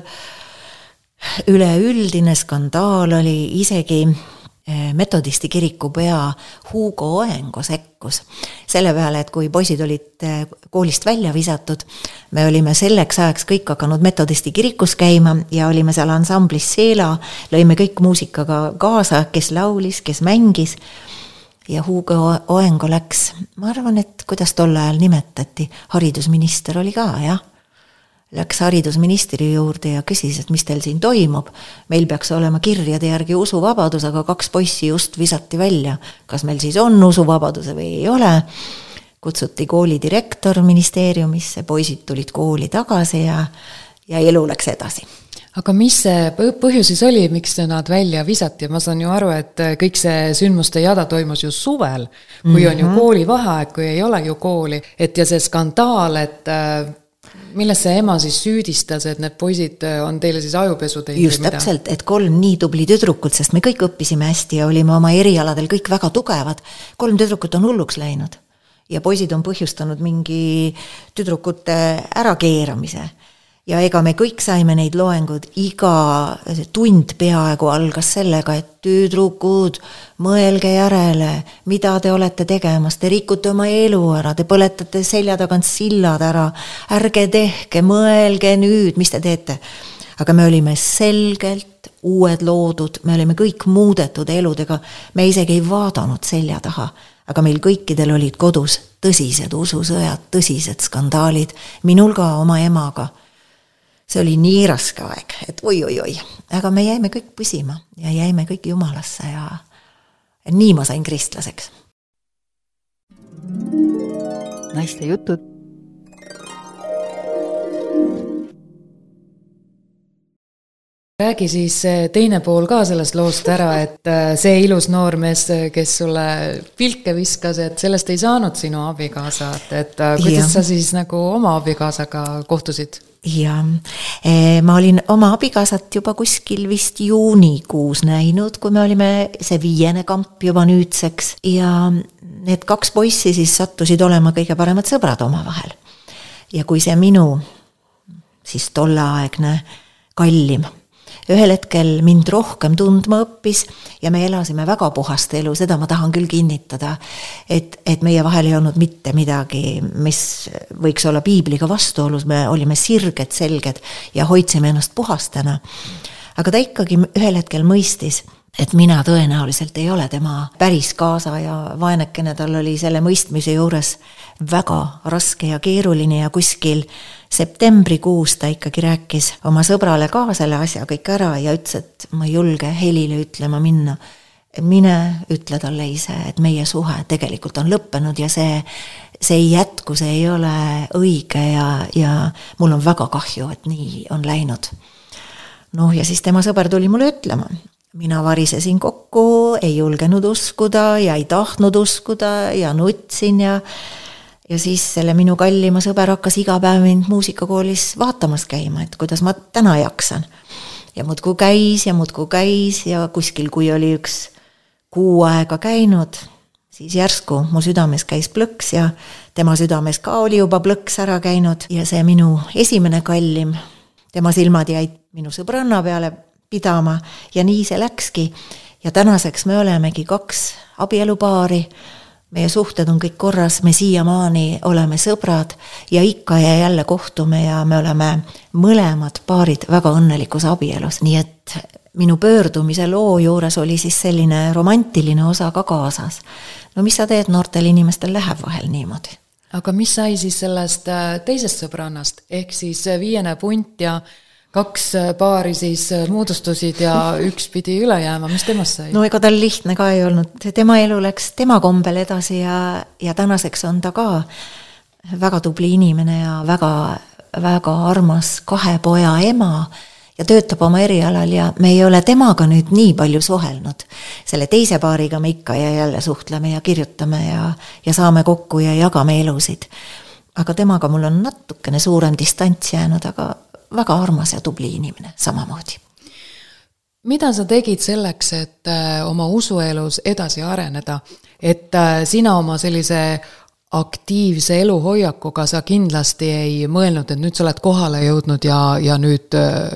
Üleüldine skandaal oli, isegi metodisti kiriku pea Hugo Oengo sekkus. Selle peale, et kui poisid olid koolist välja visatud, me olime selleks ajaks kõik hakanud metodisti kirikus käima ja olime seal ansamblis Seela, lõime kõik muusikaga kaasa, kes laulis, kes mängis ja Hugo Oengo läks, ma arvan, et kuidas tol ajal nimetati, haridusminister oli ka, jah. Läks haridusministri juurde ja küsis, et mis teil siin toimub. Meil peaks olema kirjade järgi usuvabadus, aga 2 poissi just visati välja. Kas meil siis on usuvabadus või ei ole? Kutsuti kooli direktor ministeeriumisse, poisid tulid kooli tagasi ja elu läks edasi. Aga mis see põhjus siis oli, miks nad välja visati? Ma saan ju aru, et kõik see sündmuste jada toimus ju suvel, kui on ju kooli vaheaeg, kui ei ole ju kooli. Et ja see skandaal, et milles see ema siis süüdistas, et need poisid on teile siis ajupesu teinud? Just täpselt, et 3 nii tubli tüdrukut, sest me kõik õppisime hästi ja olime oma erialadel kõik väga tugevad. 3 tüdrukut on hulluks läinud ja poisid on põhjustanud mingi tüdrukute ärakeeramise. Ja ega me kõik saime neid loengud, iga tund peaaegu algas sellega, et tüdrukud, mõelge järele, mida te olete tegemas, te rikute oma elu ära, te põletate selja tagant sillad ära, ärge tehke, mõelge nüüd, mis te teete. Aga me olime selgelt uued loodud, me olime kõik muudetud eludega, me isegi ei vaadanud selja taha, aga meil kõikidel olid kodus tõsised ususõjad, tõsised skandaalid, minul ka oma emaga. See oli nii raske aeg, et oi, aga me jäime kõik püsima ja jäime kõik Jumalasse ja nii ma sain kristlaseks. Naiste jutud. Räägi siis teine pool ka sellest loost ära, et see ilus noormees, kes sulle pilke viskas, et sellest ei saanud sinu abikaasad, et kuidas sa siis nagu oma abikaasaga kohtusid? Ja ma olin oma abikaasat juba kuskil vist juunikuus näinud, kui me olime see 5. kamp juba nüüdseks ja need 2 poissi siis sattusid olema kõige paremad sõbrad oma vahel. Ja kui see minu siis tolleaegne kallim ühel hetkel mind rohkem tundma õppis ja me elasime väga puhast elu, seda ma tahan küll kinnitada, et meie vahel ei olnud mitte midagi, mis võiks olla piibliga vastuolus, me olime sirged, selged ja hoidsime ennast puhastena. Aga ta ikkagi ühel hetkel mõistis, et mina tõenäoliselt ei ole tema päris kaasa ja vaenekene tal oli selle mõistmise juures väga raske ja keeruline ja kuskil septembrikuus ta ikkagi rääkis oma sõbrale ka selle asja kõik ära ja ütles, et ma ei julge Helile ütlema minna. Mine ütle talle ise, et meie suhe tegelikult on lõppenud ja see ei jätku, see ei ole õige ja mul on väga kahju, et nii on läinud. Ja siis tema sõber tuli mulle ütlema. Mina varisesin kokku, ei julgenud uskuda ja ei tahtnud uskuda ja nutsin ja siis selle minu kallima sõber hakkas iga päev mind muusikakoolis vaatamas käima, et kuidas ma täna jaksan. Ja muudkui käis ja kuskil, kui oli 1 kuu aega käinud, siis järsku mu südames käis plõks ja tema südames ka oli juba plõks ära käinud ja see minu esimene kallim, tema silmad jäid minu sõbranna peale pidama ja nii see läkski ja tänaseks me olemegi 2 abielupaari. Meie suhted on kõik korras, me siiamaani oleme sõbrad ja ikka ja jälle kohtume ja me oleme mõlemad paarid väga õnnelikus abielus, nii et minu pöördumise loo juures oli siis selline romantiline osa ka kaasas. Mis sa teed, noortel inimestel läheb vahel niimoodi. Aga mis sai siis sellest teisest sõbrannast, ehk siis 5 punt ja 2 paari siis muudustusid ja 1 pidi üle jääma, mis temast sai? Ega tal lihtne ka ei olnud, tema elu läks tema kombel edasi ja tänaseks on ta ka väga tubli inimene ja väga, väga armas 2 poja ema ja töötab oma erialal ja me ei ole temaga nüüd nii palju suhelnud. Selle teise paariga me ikka ja jälle suhtleme ja kirjutame ja saame kokku ja jagame elusid. Aga temaga mul on natukene suurem distants jäänud, aga väga armas ja tubli inimene samamoodi. Mida sa tegid selleks, et oma usuelus edasi areneda? Et sina oma sellise aktiivse eluhoiakuga sa kindlasti ei mõelnud, et nüüd sa oled kohale jõudnud ja nüüd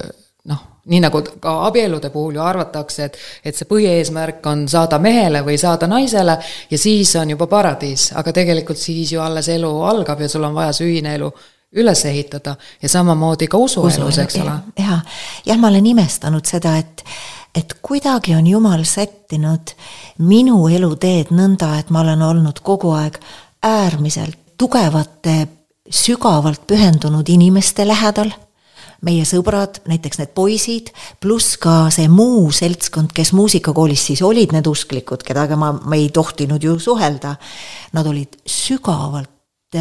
nii nagu ka abielude puhul ju arvatakse, et see põhieesmärk on saada mehele või saada naisele ja siis on juba paradiis, aga tegelikult siis ju alles elu algab ja sul on vaja see ühine elu üles ehitada ja samamoodi ka usuelus, eks ole? Ja ma olen imestanud seda, et kuidagi on Jumal sättinud minu eluteed nõnda, et ma olen olnud kogu aeg äärmiselt tugevate, sügavalt pühendunud inimeste lähedal. Meie sõbrad, näiteks need poisid, pluss ka see muu seltskond, kes muusikakoolis siis olid need usklikud, kedaga ma ei tohtinud ju suhelda. Nad olid sügavalt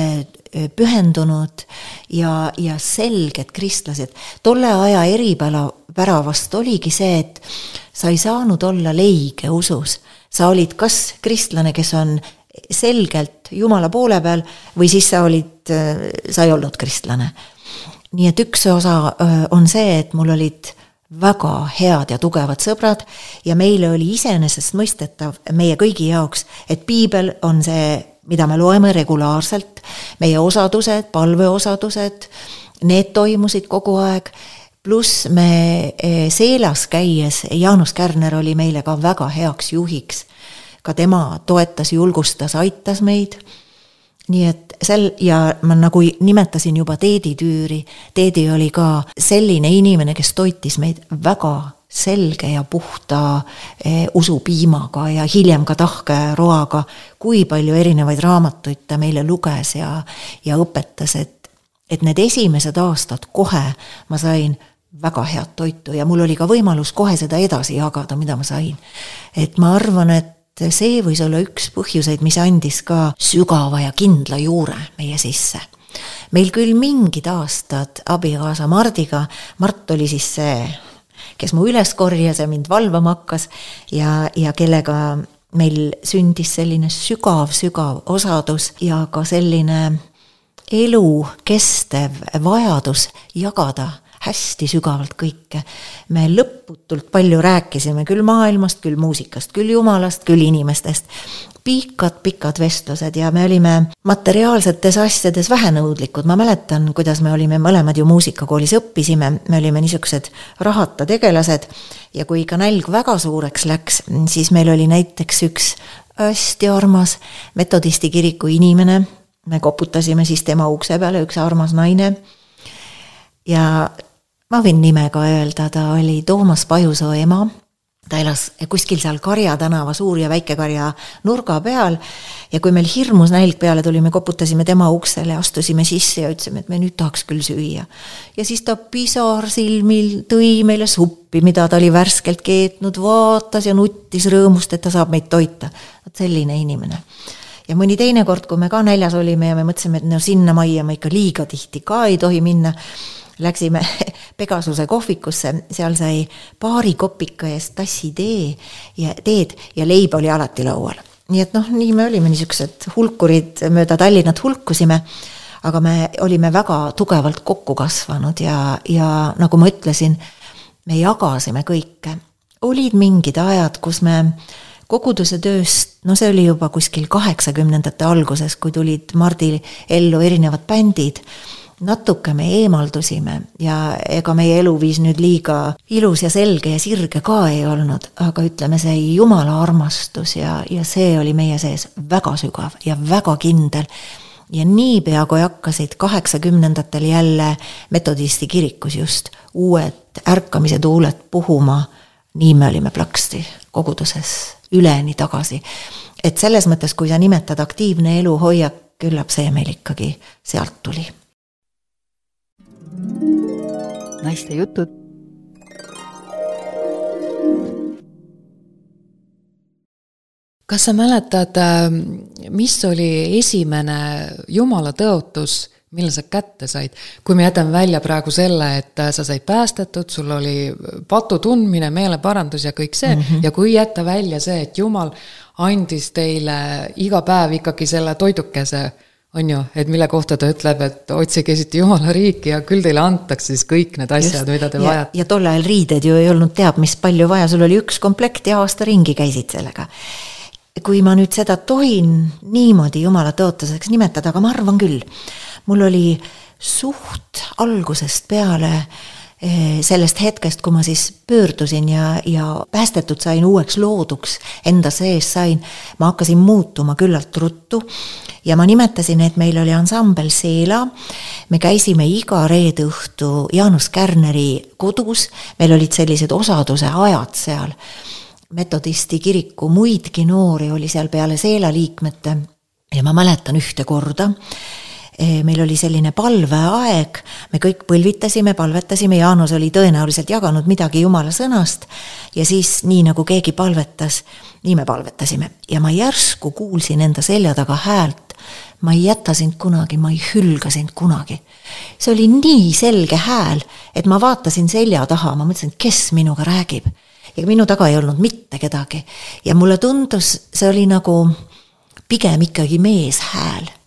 pühendunud ja selged kristlased. Tolle aja eripäravast oligi see, et sa ei saanud olla leige usus. Sa olid kas kristlane, kes on selgelt Jumala poole peal või siis sa ei olnud kristlane. nii et üks osa on see, et mul olid väga head ja tugevad sõbrad ja meile oli iseenesest mõistetav meie kõigi jaoks, et piibel on see, mida me loeme regulaarselt, meie osadused, palveosadused, need toimusid kogu aeg, pluss me Seelas käies, Jaanus Kärner oli meile ka väga heaks juhiks, ka tema toetas, julgustas, aitas meid. Nii et ja ma nagu nimetasin juba Teedi Tüüri, Teedi oli ka selline inimene, kes toitis meid väga selge ja puhta usupiimaga ja hiljem ka tahke roaga, kui palju erinevaid raamatuid ta meile luges ja õpetas, et need esimesed aastad kohe ma sain väga head toitu ja mul oli ka võimalus kohe seda edasi jagada, mida ma sain. Et ma arvan, et see võis olla üks põhjuseid, mis andis ka sügava ja kindla juure meie sisse. Meil küll mingid aastad abikaasa Mardiga, Mart oli siis see, kes mu üles korjas ja mind valvama hakkas ja kellega meil sündis selline sügav osadus ja ka selline elu kestev vajadus jagada hästi sügavalt kõike. Me lõputult palju rääkisime küll maailmast, küll muusikast, küll jumalast, küll inimestest. Pikad vestlused ja me olime materiaalsetes asjades vähenõudlikud. Ma mäletan, kuidas me olime mõlemad ju muusikakoolis õppisime, me olime niisugused rahata tegelased ja kui ka nälg väga suureks läks, siis meil oli näiteks üks hästi armas metodisti kiriku inimene, me koputasime siis tema ukse peale, üks armas naine ja ma võin nimega öelda, ta oli Toomas Pajusoo ema, ta elas kuskil seal Karja tänava Suur- ja Väike-Karja nurga peal ja kui meil hirmus nälg peale tuli, me koputasime tema uksele, astusime sisse ja ütlesime, et me nüüd tahaks küll süüa. Ja siis ta pisar silmil tõi meile suppi, mida ta oli värskelt keetnud, vaatas ja nuttis rõõmust, et ta saab meid toita. Selline inimene. Ja mõni teine kord, kui me ka näljas olime ja me mõtlesime, et no sinna majja me ikka liiga tihti ka ei tohi minna, läksime Pegasuse kohvikusse, seal sai paari kopika eest tassi teed ja leib oli alati laual. Nii et nii me olime niisugused hulkurid mööda Tallinnat hulkusime, aga me olime väga tugevalt kokku kasvanud ja nagu ma ütlesin, me jagasime kõike. Olid mingid ajad, kus me koguduse tööst, see oli juba kuskil 80ndate alguses, kui tulid Mardi ellu erinevad bändid, natuke me eemaldusime ja ega meie elu viis nüüd liiga ilus ja selge ja sirge ka ei olnud, aga ütleme see Jumala armastus ja see oli meie sees väga sügav ja väga kindel. Ja niipea, kui hakkasid 80ndatel jälle metodisti kirikus just uued ärkamise tuuled puhuma, nii me olime plaksti koguduses üleni tagasi. Et selles mõttes, kui sa nimetad aktiivne elu hoiak, küllap see meil ikkagi sealt tuli. Naiste jutud. Kas sa mäletad, mis oli esimene Jumala tõotus, mille sa kätte said? Kui me jätame välja praegu selle, et sa said päästetud, sul oli patu tundmine, meeleparandus ja kõik see, ja kui jätta välja see, et Jumal andis teile iga päev ikkagi selle toidukese, on ju, et mille kohta ta ütleb, et otsige esiti Jumala riiki ja küll teile antakse siis kõik need asjad, mida te vajate. Ja tol ajal riided ju ei olnud teab, mis palju vaja, sul oli üks komplekt ja aasta ringi käisid sellega. Kui ma nüüd seda tohin niimoodi Jumala tõotuseks nimetada, aga ma arvan küll, mul oli suht algusest peale sellest hetkest, kui ma siis pöördusin ja päästetud sain uueks looduks, enda sees sain, ma hakkasin muutuma küllalt ruttu ja ma nimetasin, et meil oli ansambel Seela, me käisime iga reede õhtu Jaanus Kärneri kodus, meil olid sellised osaduse ajad seal, metodisti kiriku muidki noori oli seal peale Seela liikmete ja ma mäletan ühte korda, meil oli selline palveaeg, me kõik põlvitasime, palvetasime, Jaanus oli tõenäoliselt jaganud midagi Jumala sõnast ja siis nii nagu keegi palvetas, nii me palvetasime ja ma järsku kuulsin enda selja taga häält, ma ei jäta sind kunagi, ma ei hülga sind kunagi. See oli nii selge hääl, et ma vaatasin selja taha, ma mõtlesin, kes minuga räägib ja minu taga ei olnud mitte kedagi ja mulle tundus, see oli nagu pigem ikkagi mees hääl.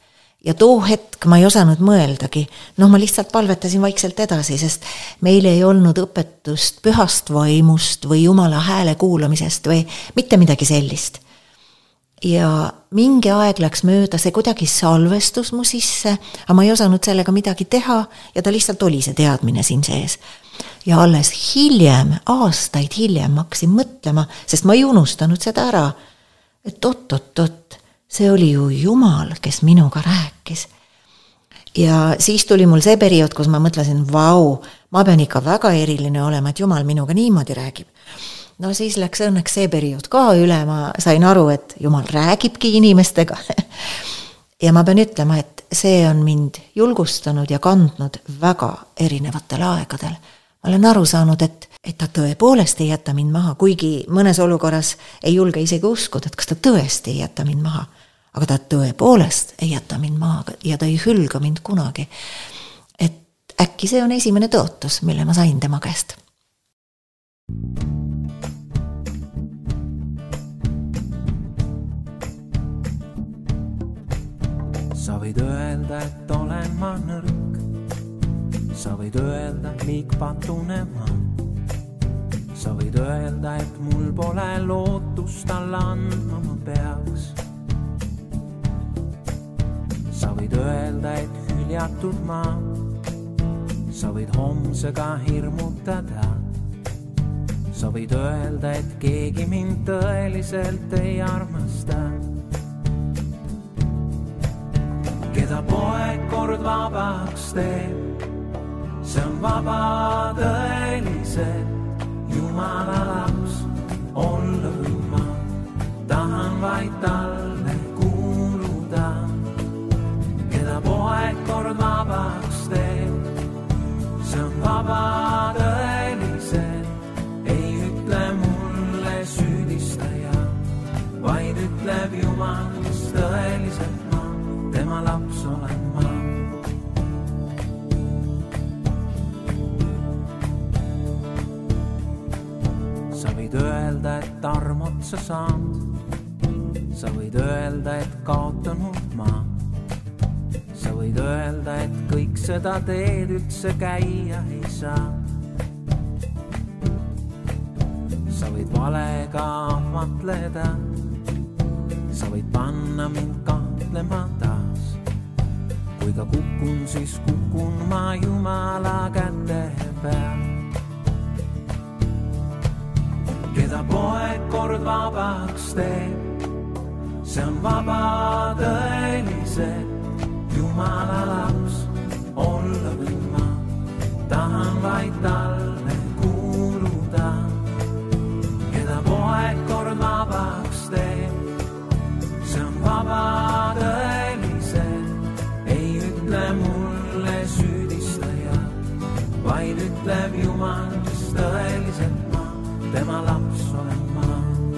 ja too hetk ma ei osanud mõeldagi. Ma lihtsalt palvetasin vaikselt edasi, sest meil ei olnud õpetust pühast vaimust või Jumala hääle kuulamisest või mitte midagi sellist. Ja mingi aeg läks mööda, see kuidagi salvestus mu sisse, aga ma ei osanud sellega midagi teha ja ta lihtsalt oli see teadmine siin sees. Ja alles hiljem, aastaid hiljem hakkasin mõtlema, sest ma ei unustanud seda ära, et oot, see oli ju Jumal, kes minuga rääkis. Ja siis tuli mul see periood, kus ma mõtlesin, vau, ma pean ikka väga eriline olema, et Jumal minuga niimoodi räägib. Siis läks õnneks see periood ka üle, ma sain aru, et Jumal räägibki inimestega. Ja ma pean ütlema, et see on mind julgustanud ja kandnud väga erinevatel aegadel. Ma olen aru saanud, et ta tõepoolest ei jäta mind maha, kuigi mõnes olukorras ei julge isegi uskuda, et kas ta tõesti ei jäta mind maha. Aga ta tõepoolest ei jäta mind maha ja ta ei hülga mind kunagi. Et äkki see on esimene tõotus, mille ma sain tema käest. Sa võid öelda, et olen ma nõrk. Sa võid öelda, liigpatune ma. Sa võid öelda, et mul pole lootust alla andma ma peaks. Sa võid öelda, et hüljatud ma. Sa võid homsega hirmutada. Sa võid öelda, et keegi mind tõeliselt ei armasta. Keda poeg kord vabaks teeb, see on vaba tõeliselt. Jumala laps olla või ma tahan vaid talle kuuluda. Keda poeg kord vabaks teeb, see on vaba tõeliselt. Ei ütle mulle süüdistaja, vaid ütleb Jumal, kes tõeliselt tema laps olen ma. Sa võid öelda, et armut sa saanud. Sa võid öelda, et kaotanud ma. Sa võid öelda, et kõik seda teed üldse käia ei saa. Sa võid valega ahvatleda. Sa võid panna mind kahtlema taas. Kui ka kukun, siis kukun ma Jumala käte peal. Keda poeg kord vabaks teeb, see on vaba tõeliselt. Jumala laps olla või ma tahan vaid talle kuuluda. Keda poeg kord vabaks teeb, see on vaba tõeliselt. Ei ütle mulle süüdistaja, vaid ütleb Jumal, kes tõeliselt ma, tema laps olen ma.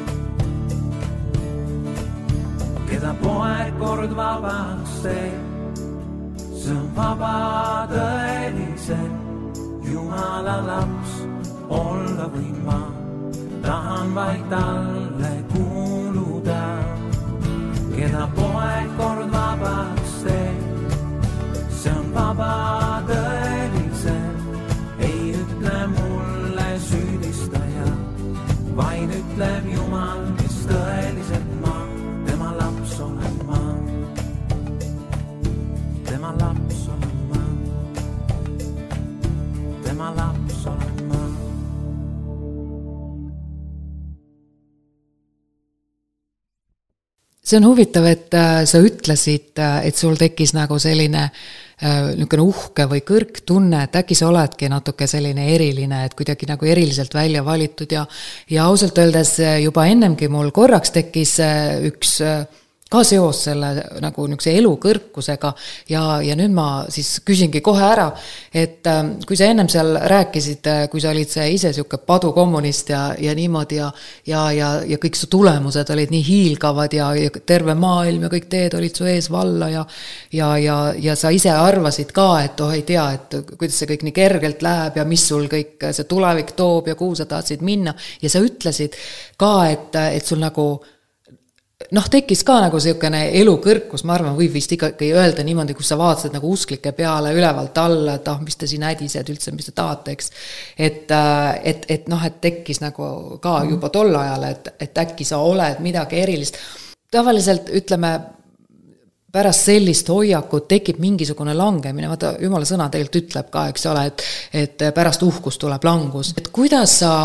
Keda poeg kord vabaks teeb, see on vaba tõeliselt. Jumala laps olla või ma tahan vaid talle kuuluda. Keda poeg kord vabaks teeb, see on vaba tõeliselt. Ei ütle mulle süüdistaja, vaid ütleb Jumal, kes tõeliselt ma, tema laps olen ma. Tema laps olen ma. Tema laps olen ma. See on huvitav, et sa ütlesid, et sul tekkis nagu selline niisugune uhke või kõrgtunne, et äkki sa oledki natuke selline eriline, et kuidagi nagu eriliselt välja valitud ja ausalt öeldes juba ennemgi mul korraks tekkis üks ka seos selle nagu niisuguse elu kõrgkusega ja nüüd ma siis küsingi kohe ära, et kui sa ennem seal rääkisid, kui sa olid see ise niisugune padukommunist ja niimoodi ja kõik su tulemused olid nii hiilgavad ja terve maailm ja kõik teed olid su ees valla ja sa ise arvasid ka, et ei tea, et kuidas see kõik nii kergelt läheb ja mis sul kõik see tulevik toob ja kuhu sa tahtsid minna ja sa ütlesid ka, et sul nagu tekkis ka nagu selline elukõrkus, ma arvan, võib vist ikkagi öelda niimoodi, kus sa vaatasid nagu usklike peale ülevalt alla, et mis te siin ädised üldse, mis te tahate, eks. Et tekkis nagu ka juba tol ajal, et äkki sa oled midagi erilist. Tavaliselt, ütleme, pärast sellist hoiakut tekib mingisugune langemine, vaata jumala sõna tegelikult ütleb ka, eks ole, et pärast uhkust tuleb langus. Et kuidas sa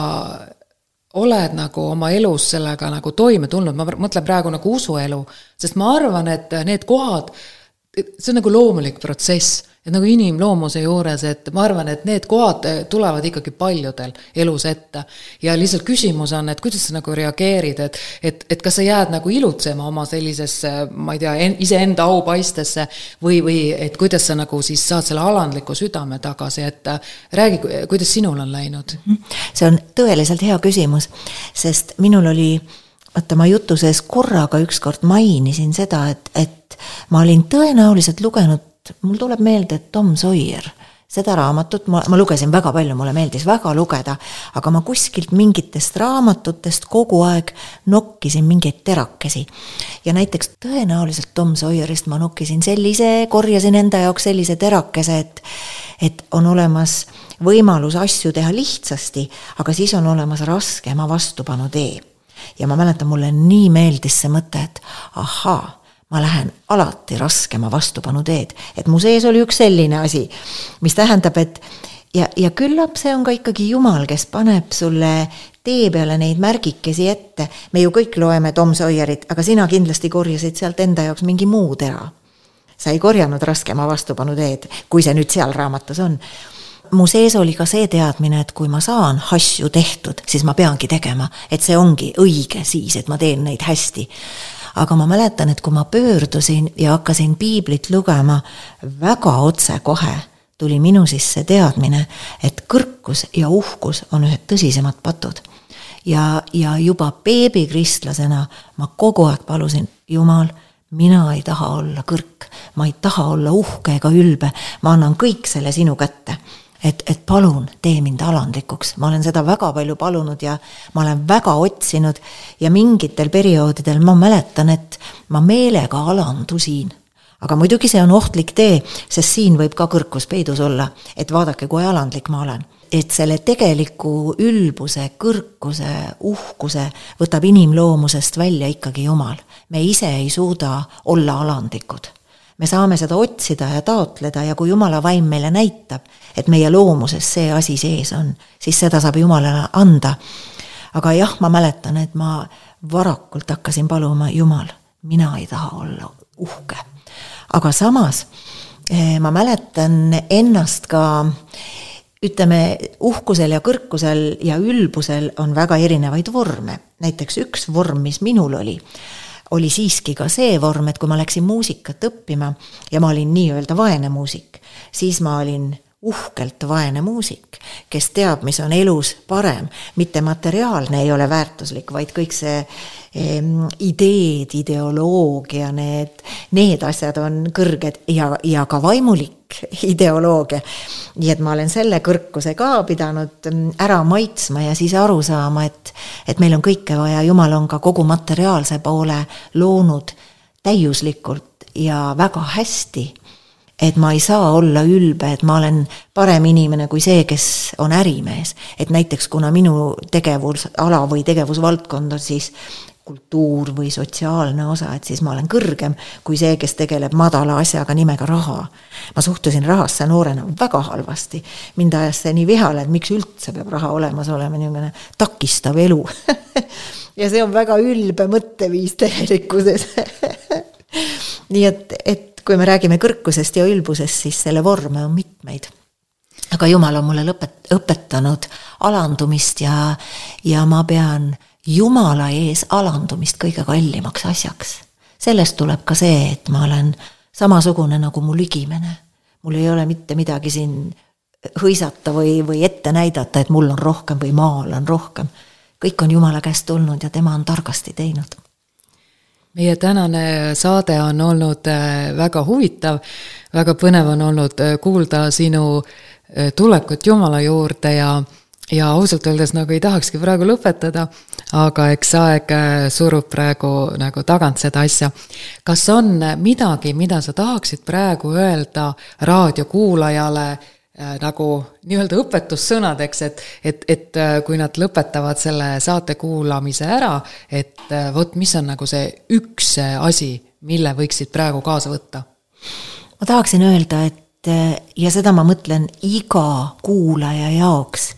oled nagu oma elus sellega nagu toime tulnud, ma mõtlen praegu nagu usuelu, sest ma arvan, et need kohad, see on nagu loomulik protsess, et nagu inimloomuse juures, et ma arvan, et need kohad tulevad ikkagi paljudel elus ette ja lihtsalt küsimus on, et kuidas sa nagu reageerid, et kas sa jääd nagu ilutsema oma sellisesse, ma ei tea, iseenda aupaistesse või et kuidas sa nagu siis saad selle alandliku südame tagasi, et räägi, kuidas sinul on läinud? See on tõeliselt hea küsimus, sest minul oli, ma jutu sees korraga ükskord mainisin seda, et ma olin tõenäoliselt lugenud, mul tuleb meelde, et Tom Sawyer, seda raamatut, ma lugesin väga palju, mulle meeldis väga lugeda, aga ma kuskilt mingitest raamatutest kogu aeg nokkisin mingeid terakesi. Ja näiteks tõenäoliselt Tom Sawyerist ma nokkisin korjasin enda jaoks sellise terakese, et on olemas võimalus asju teha lihtsasti, aga siis on olemas raskema vastupanu tee. Ja ma mäletan, mulle nii meeldis see mõte, et ahaa, ma lähen alati raskema vastupanu teed, et mu sees oli üks selline asi, mis tähendab, et ja küllap see on ka ikkagi Jumal, kes paneb sulle tee peale neid märgikesi ette. Me ju kõik loeme Tom Sawyerit, aga sina kindlasti korjasid sealt enda jaoks mingi muu tera. Sa ei korjanud raskema vastupanu teed, kui see nüüd seal raamatus on. Mu sees oli ka see teadmine, et kui ma saan asju tehtud, siis ma peangi tegema, et see ongi õige siis, et ma teen neid hästi. Aga ma mäletan, et kui ma pöördusin ja hakkasin piiblit lugema, väga otse kohe tuli minu sisse teadmine, et kõrkus ja uhkus on ühed tõsisemad patud. Ja juba beebikristlasena ma kogu aeg palusin, Jumal, mina ei taha olla kõrk, ma ei taha olla uhke ega ülbe, ma annan kõik selle sinu kätte. Et palun, tee mind alandlikuks. Ma olen seda väga palju palunud ja ma olen väga otsinud ja mingitel perioodidel ma mäletan, et ma meelega alandusin. Aga muidugi see on ohtlik tee, sest siin võib ka kõrkus peidus olla, et vaadake, kui alandlik ma olen. Et selle tegeliku ülbuse, kõrkuse, uhkuse võtab inimloomusest välja ikkagi Jumal. Me ise ei suuda olla alandlikud. Me saame seda otsida ja taotleda ja kui Jumala vaim meile näitab, et meie loomuses see asi sees on, siis seda saab Jumalale anda. Aga jah, ma mäletan, et ma varakult hakkasin paluma, Jumal, mina ei taha olla uhke. Aga samas ma mäletan ennast ka, ütleme, uhkusel ja kõrkusel ja ülbusel on väga erinevaid vorme. Näiteks üks vorm, mis minul oli siiski ka see vorm, et kui ma läksin muusikat õppima ja ma olin nii-öelda vaene muusik, siis ma olin uhkelt vaene muusik, kes teab, mis on elus parem, mitte materiaalne ei ole väärtuslik, vaid kõik see ideed, ideoloogia, need asjad on kõrged ja ka vaimulik ideoloogia. Nii et ma olen selle kõrkuse ka pidanud ära maitsma ja siis aru saama, et meil on kõike vaja, Jumal on ka kogu materiaalse poole loonud täiuslikult ja väga hästi, et ma ei saa olla ülbe, et ma olen parem inimene kui see, kes on ärimees. Et näiteks kuna minu tegevusala või tegevusvaldkond on siis kultuur või sotsiaalne osa, et siis ma olen kõrgem kui see, kes tegeleb madala asjaga nimega raha. Ma suhtusin rahasse noorena väga halvasti. Mind ajas see nii vihale, et miks üldse peab raha olemas olema niisugune takistav elu. Ja see on väga ülbe mõtteviis tegelikkuses. Nii et kui me räägime kõrkusest ja ülbusest, siis selle vorme on mitmeid. Aga Jumal on mulle õpetanud alandumist ja ma pean Jumala ees alandumist kõige kallimaks asjaks. Sellest tuleb ka see, et ma olen samasugune nagu mu ligimene. Mul ei ole mitte midagi siin hõisata või ette näidata, et mul on rohkem või maal on rohkem. Kõik on Jumala käest tulnud ja tema on targasti teinud. Meie tänane saade on olnud väga huvitav, väga põnev on olnud kuulda sinu tulekut Jumala juurde ja ja ausalt öeldes nagu ei tahakski praegu lõpetada, aga eks aeg surub praegu nagu tagant seda asja. Kas on midagi, mida sa tahaksid praegu öelda raadiokuulajale nagu nii-öelda õpetussõnadeks, et kui nad lõpetavad selle saate kuulamise ära, et vot mis on nagu see üks asi, mille võiksid praegu kaasa võtta? Ma tahaksin öelda, et ja seda ma mõtlen iga kuulaja jaoks,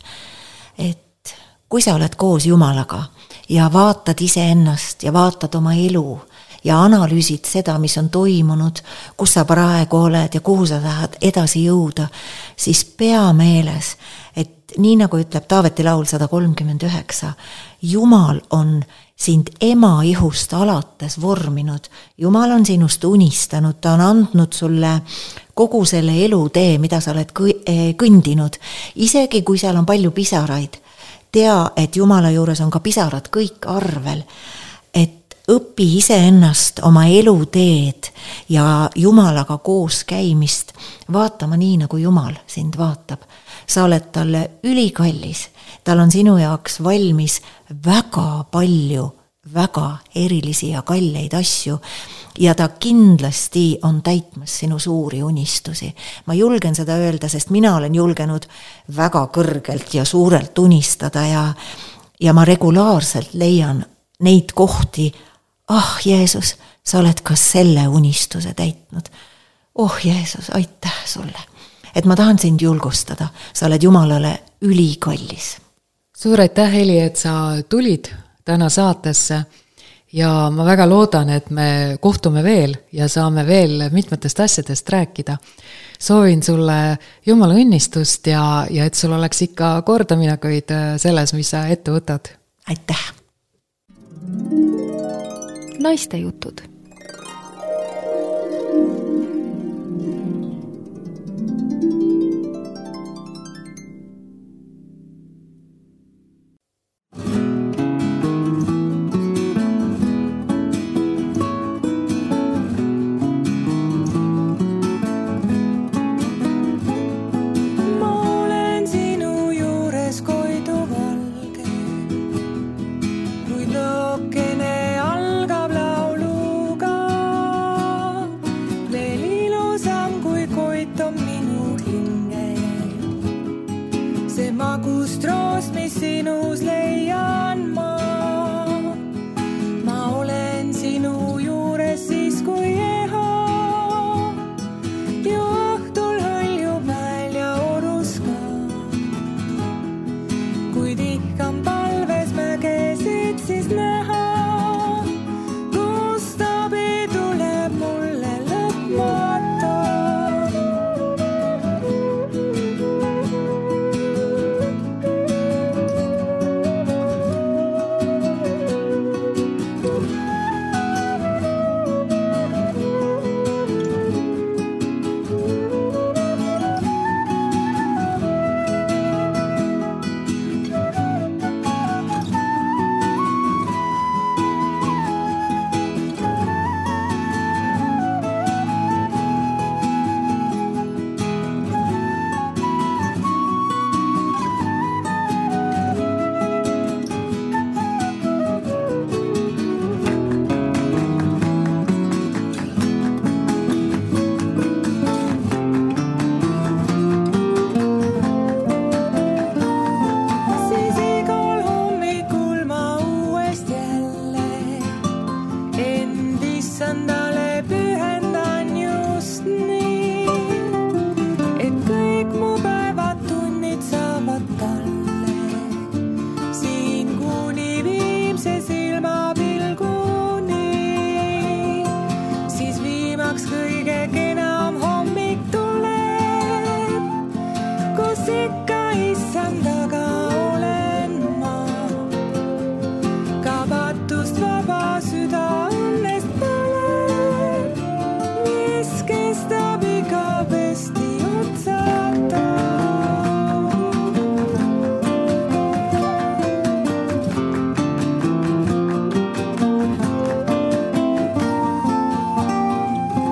et kui sa oled koos Jumalaga ja vaatad iseennast ja vaatad oma elu ja analüüsid seda, mis on toimunud, kus sa praegu oled ja kuhu sa tahad edasi jõuda, siis pea meeles, et nii nagu ütleb Taaveti laul 139, Jumal on sind ema ihust alates vorminud, Jumal on sinust unistanud, ta on andnud sulle kogu selle elutee, mida sa oled kõndinud, isegi kui seal on palju pisaraid. Tea, et Jumala juures on ka pisarad kõik arvel, et õpi iseennast oma eluteed ja Jumalaga koos käimist vaatama nii, nagu Jumal sind vaatab. Sa oled talle ülikallis, tal on sinu jaoks valmis väga palju, väga erilisi ja kalleid asju ja ta kindlasti on täitmas sinu suuri unistusi. Ma julgen seda öelda, sest mina olen julgenud väga kõrgelt ja suurelt unistada ja ma regulaarselt leian neid kohti, Jeesus, sa oled ka selle unistuse täitnud. Jeesus, aitäh sulle. Et ma tahan sind julgustada, sa oled Jumalale ülikallis. Suur aitäh, Heli, et sa tulid täna saatesse ja ma väga loodan, et me kohtume veel ja saame veel mitmetest asjadest rääkida. Soovin sulle Jumala õnnistust ja et sul oleks ikka kordaminekuid selles, mis sa ette võtad. Aitäh! Naiste jutud.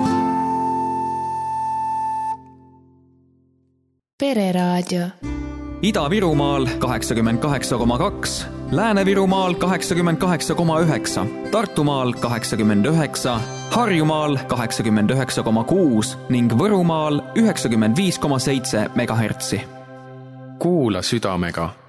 Pereraadio. Ida-Virumaal 88,2, Lääne-Virumaal 88,9, Tartumaal 89, Harjumaal 89,6 ning Võrumaal 95,7 megahertsi. Kuula südamega.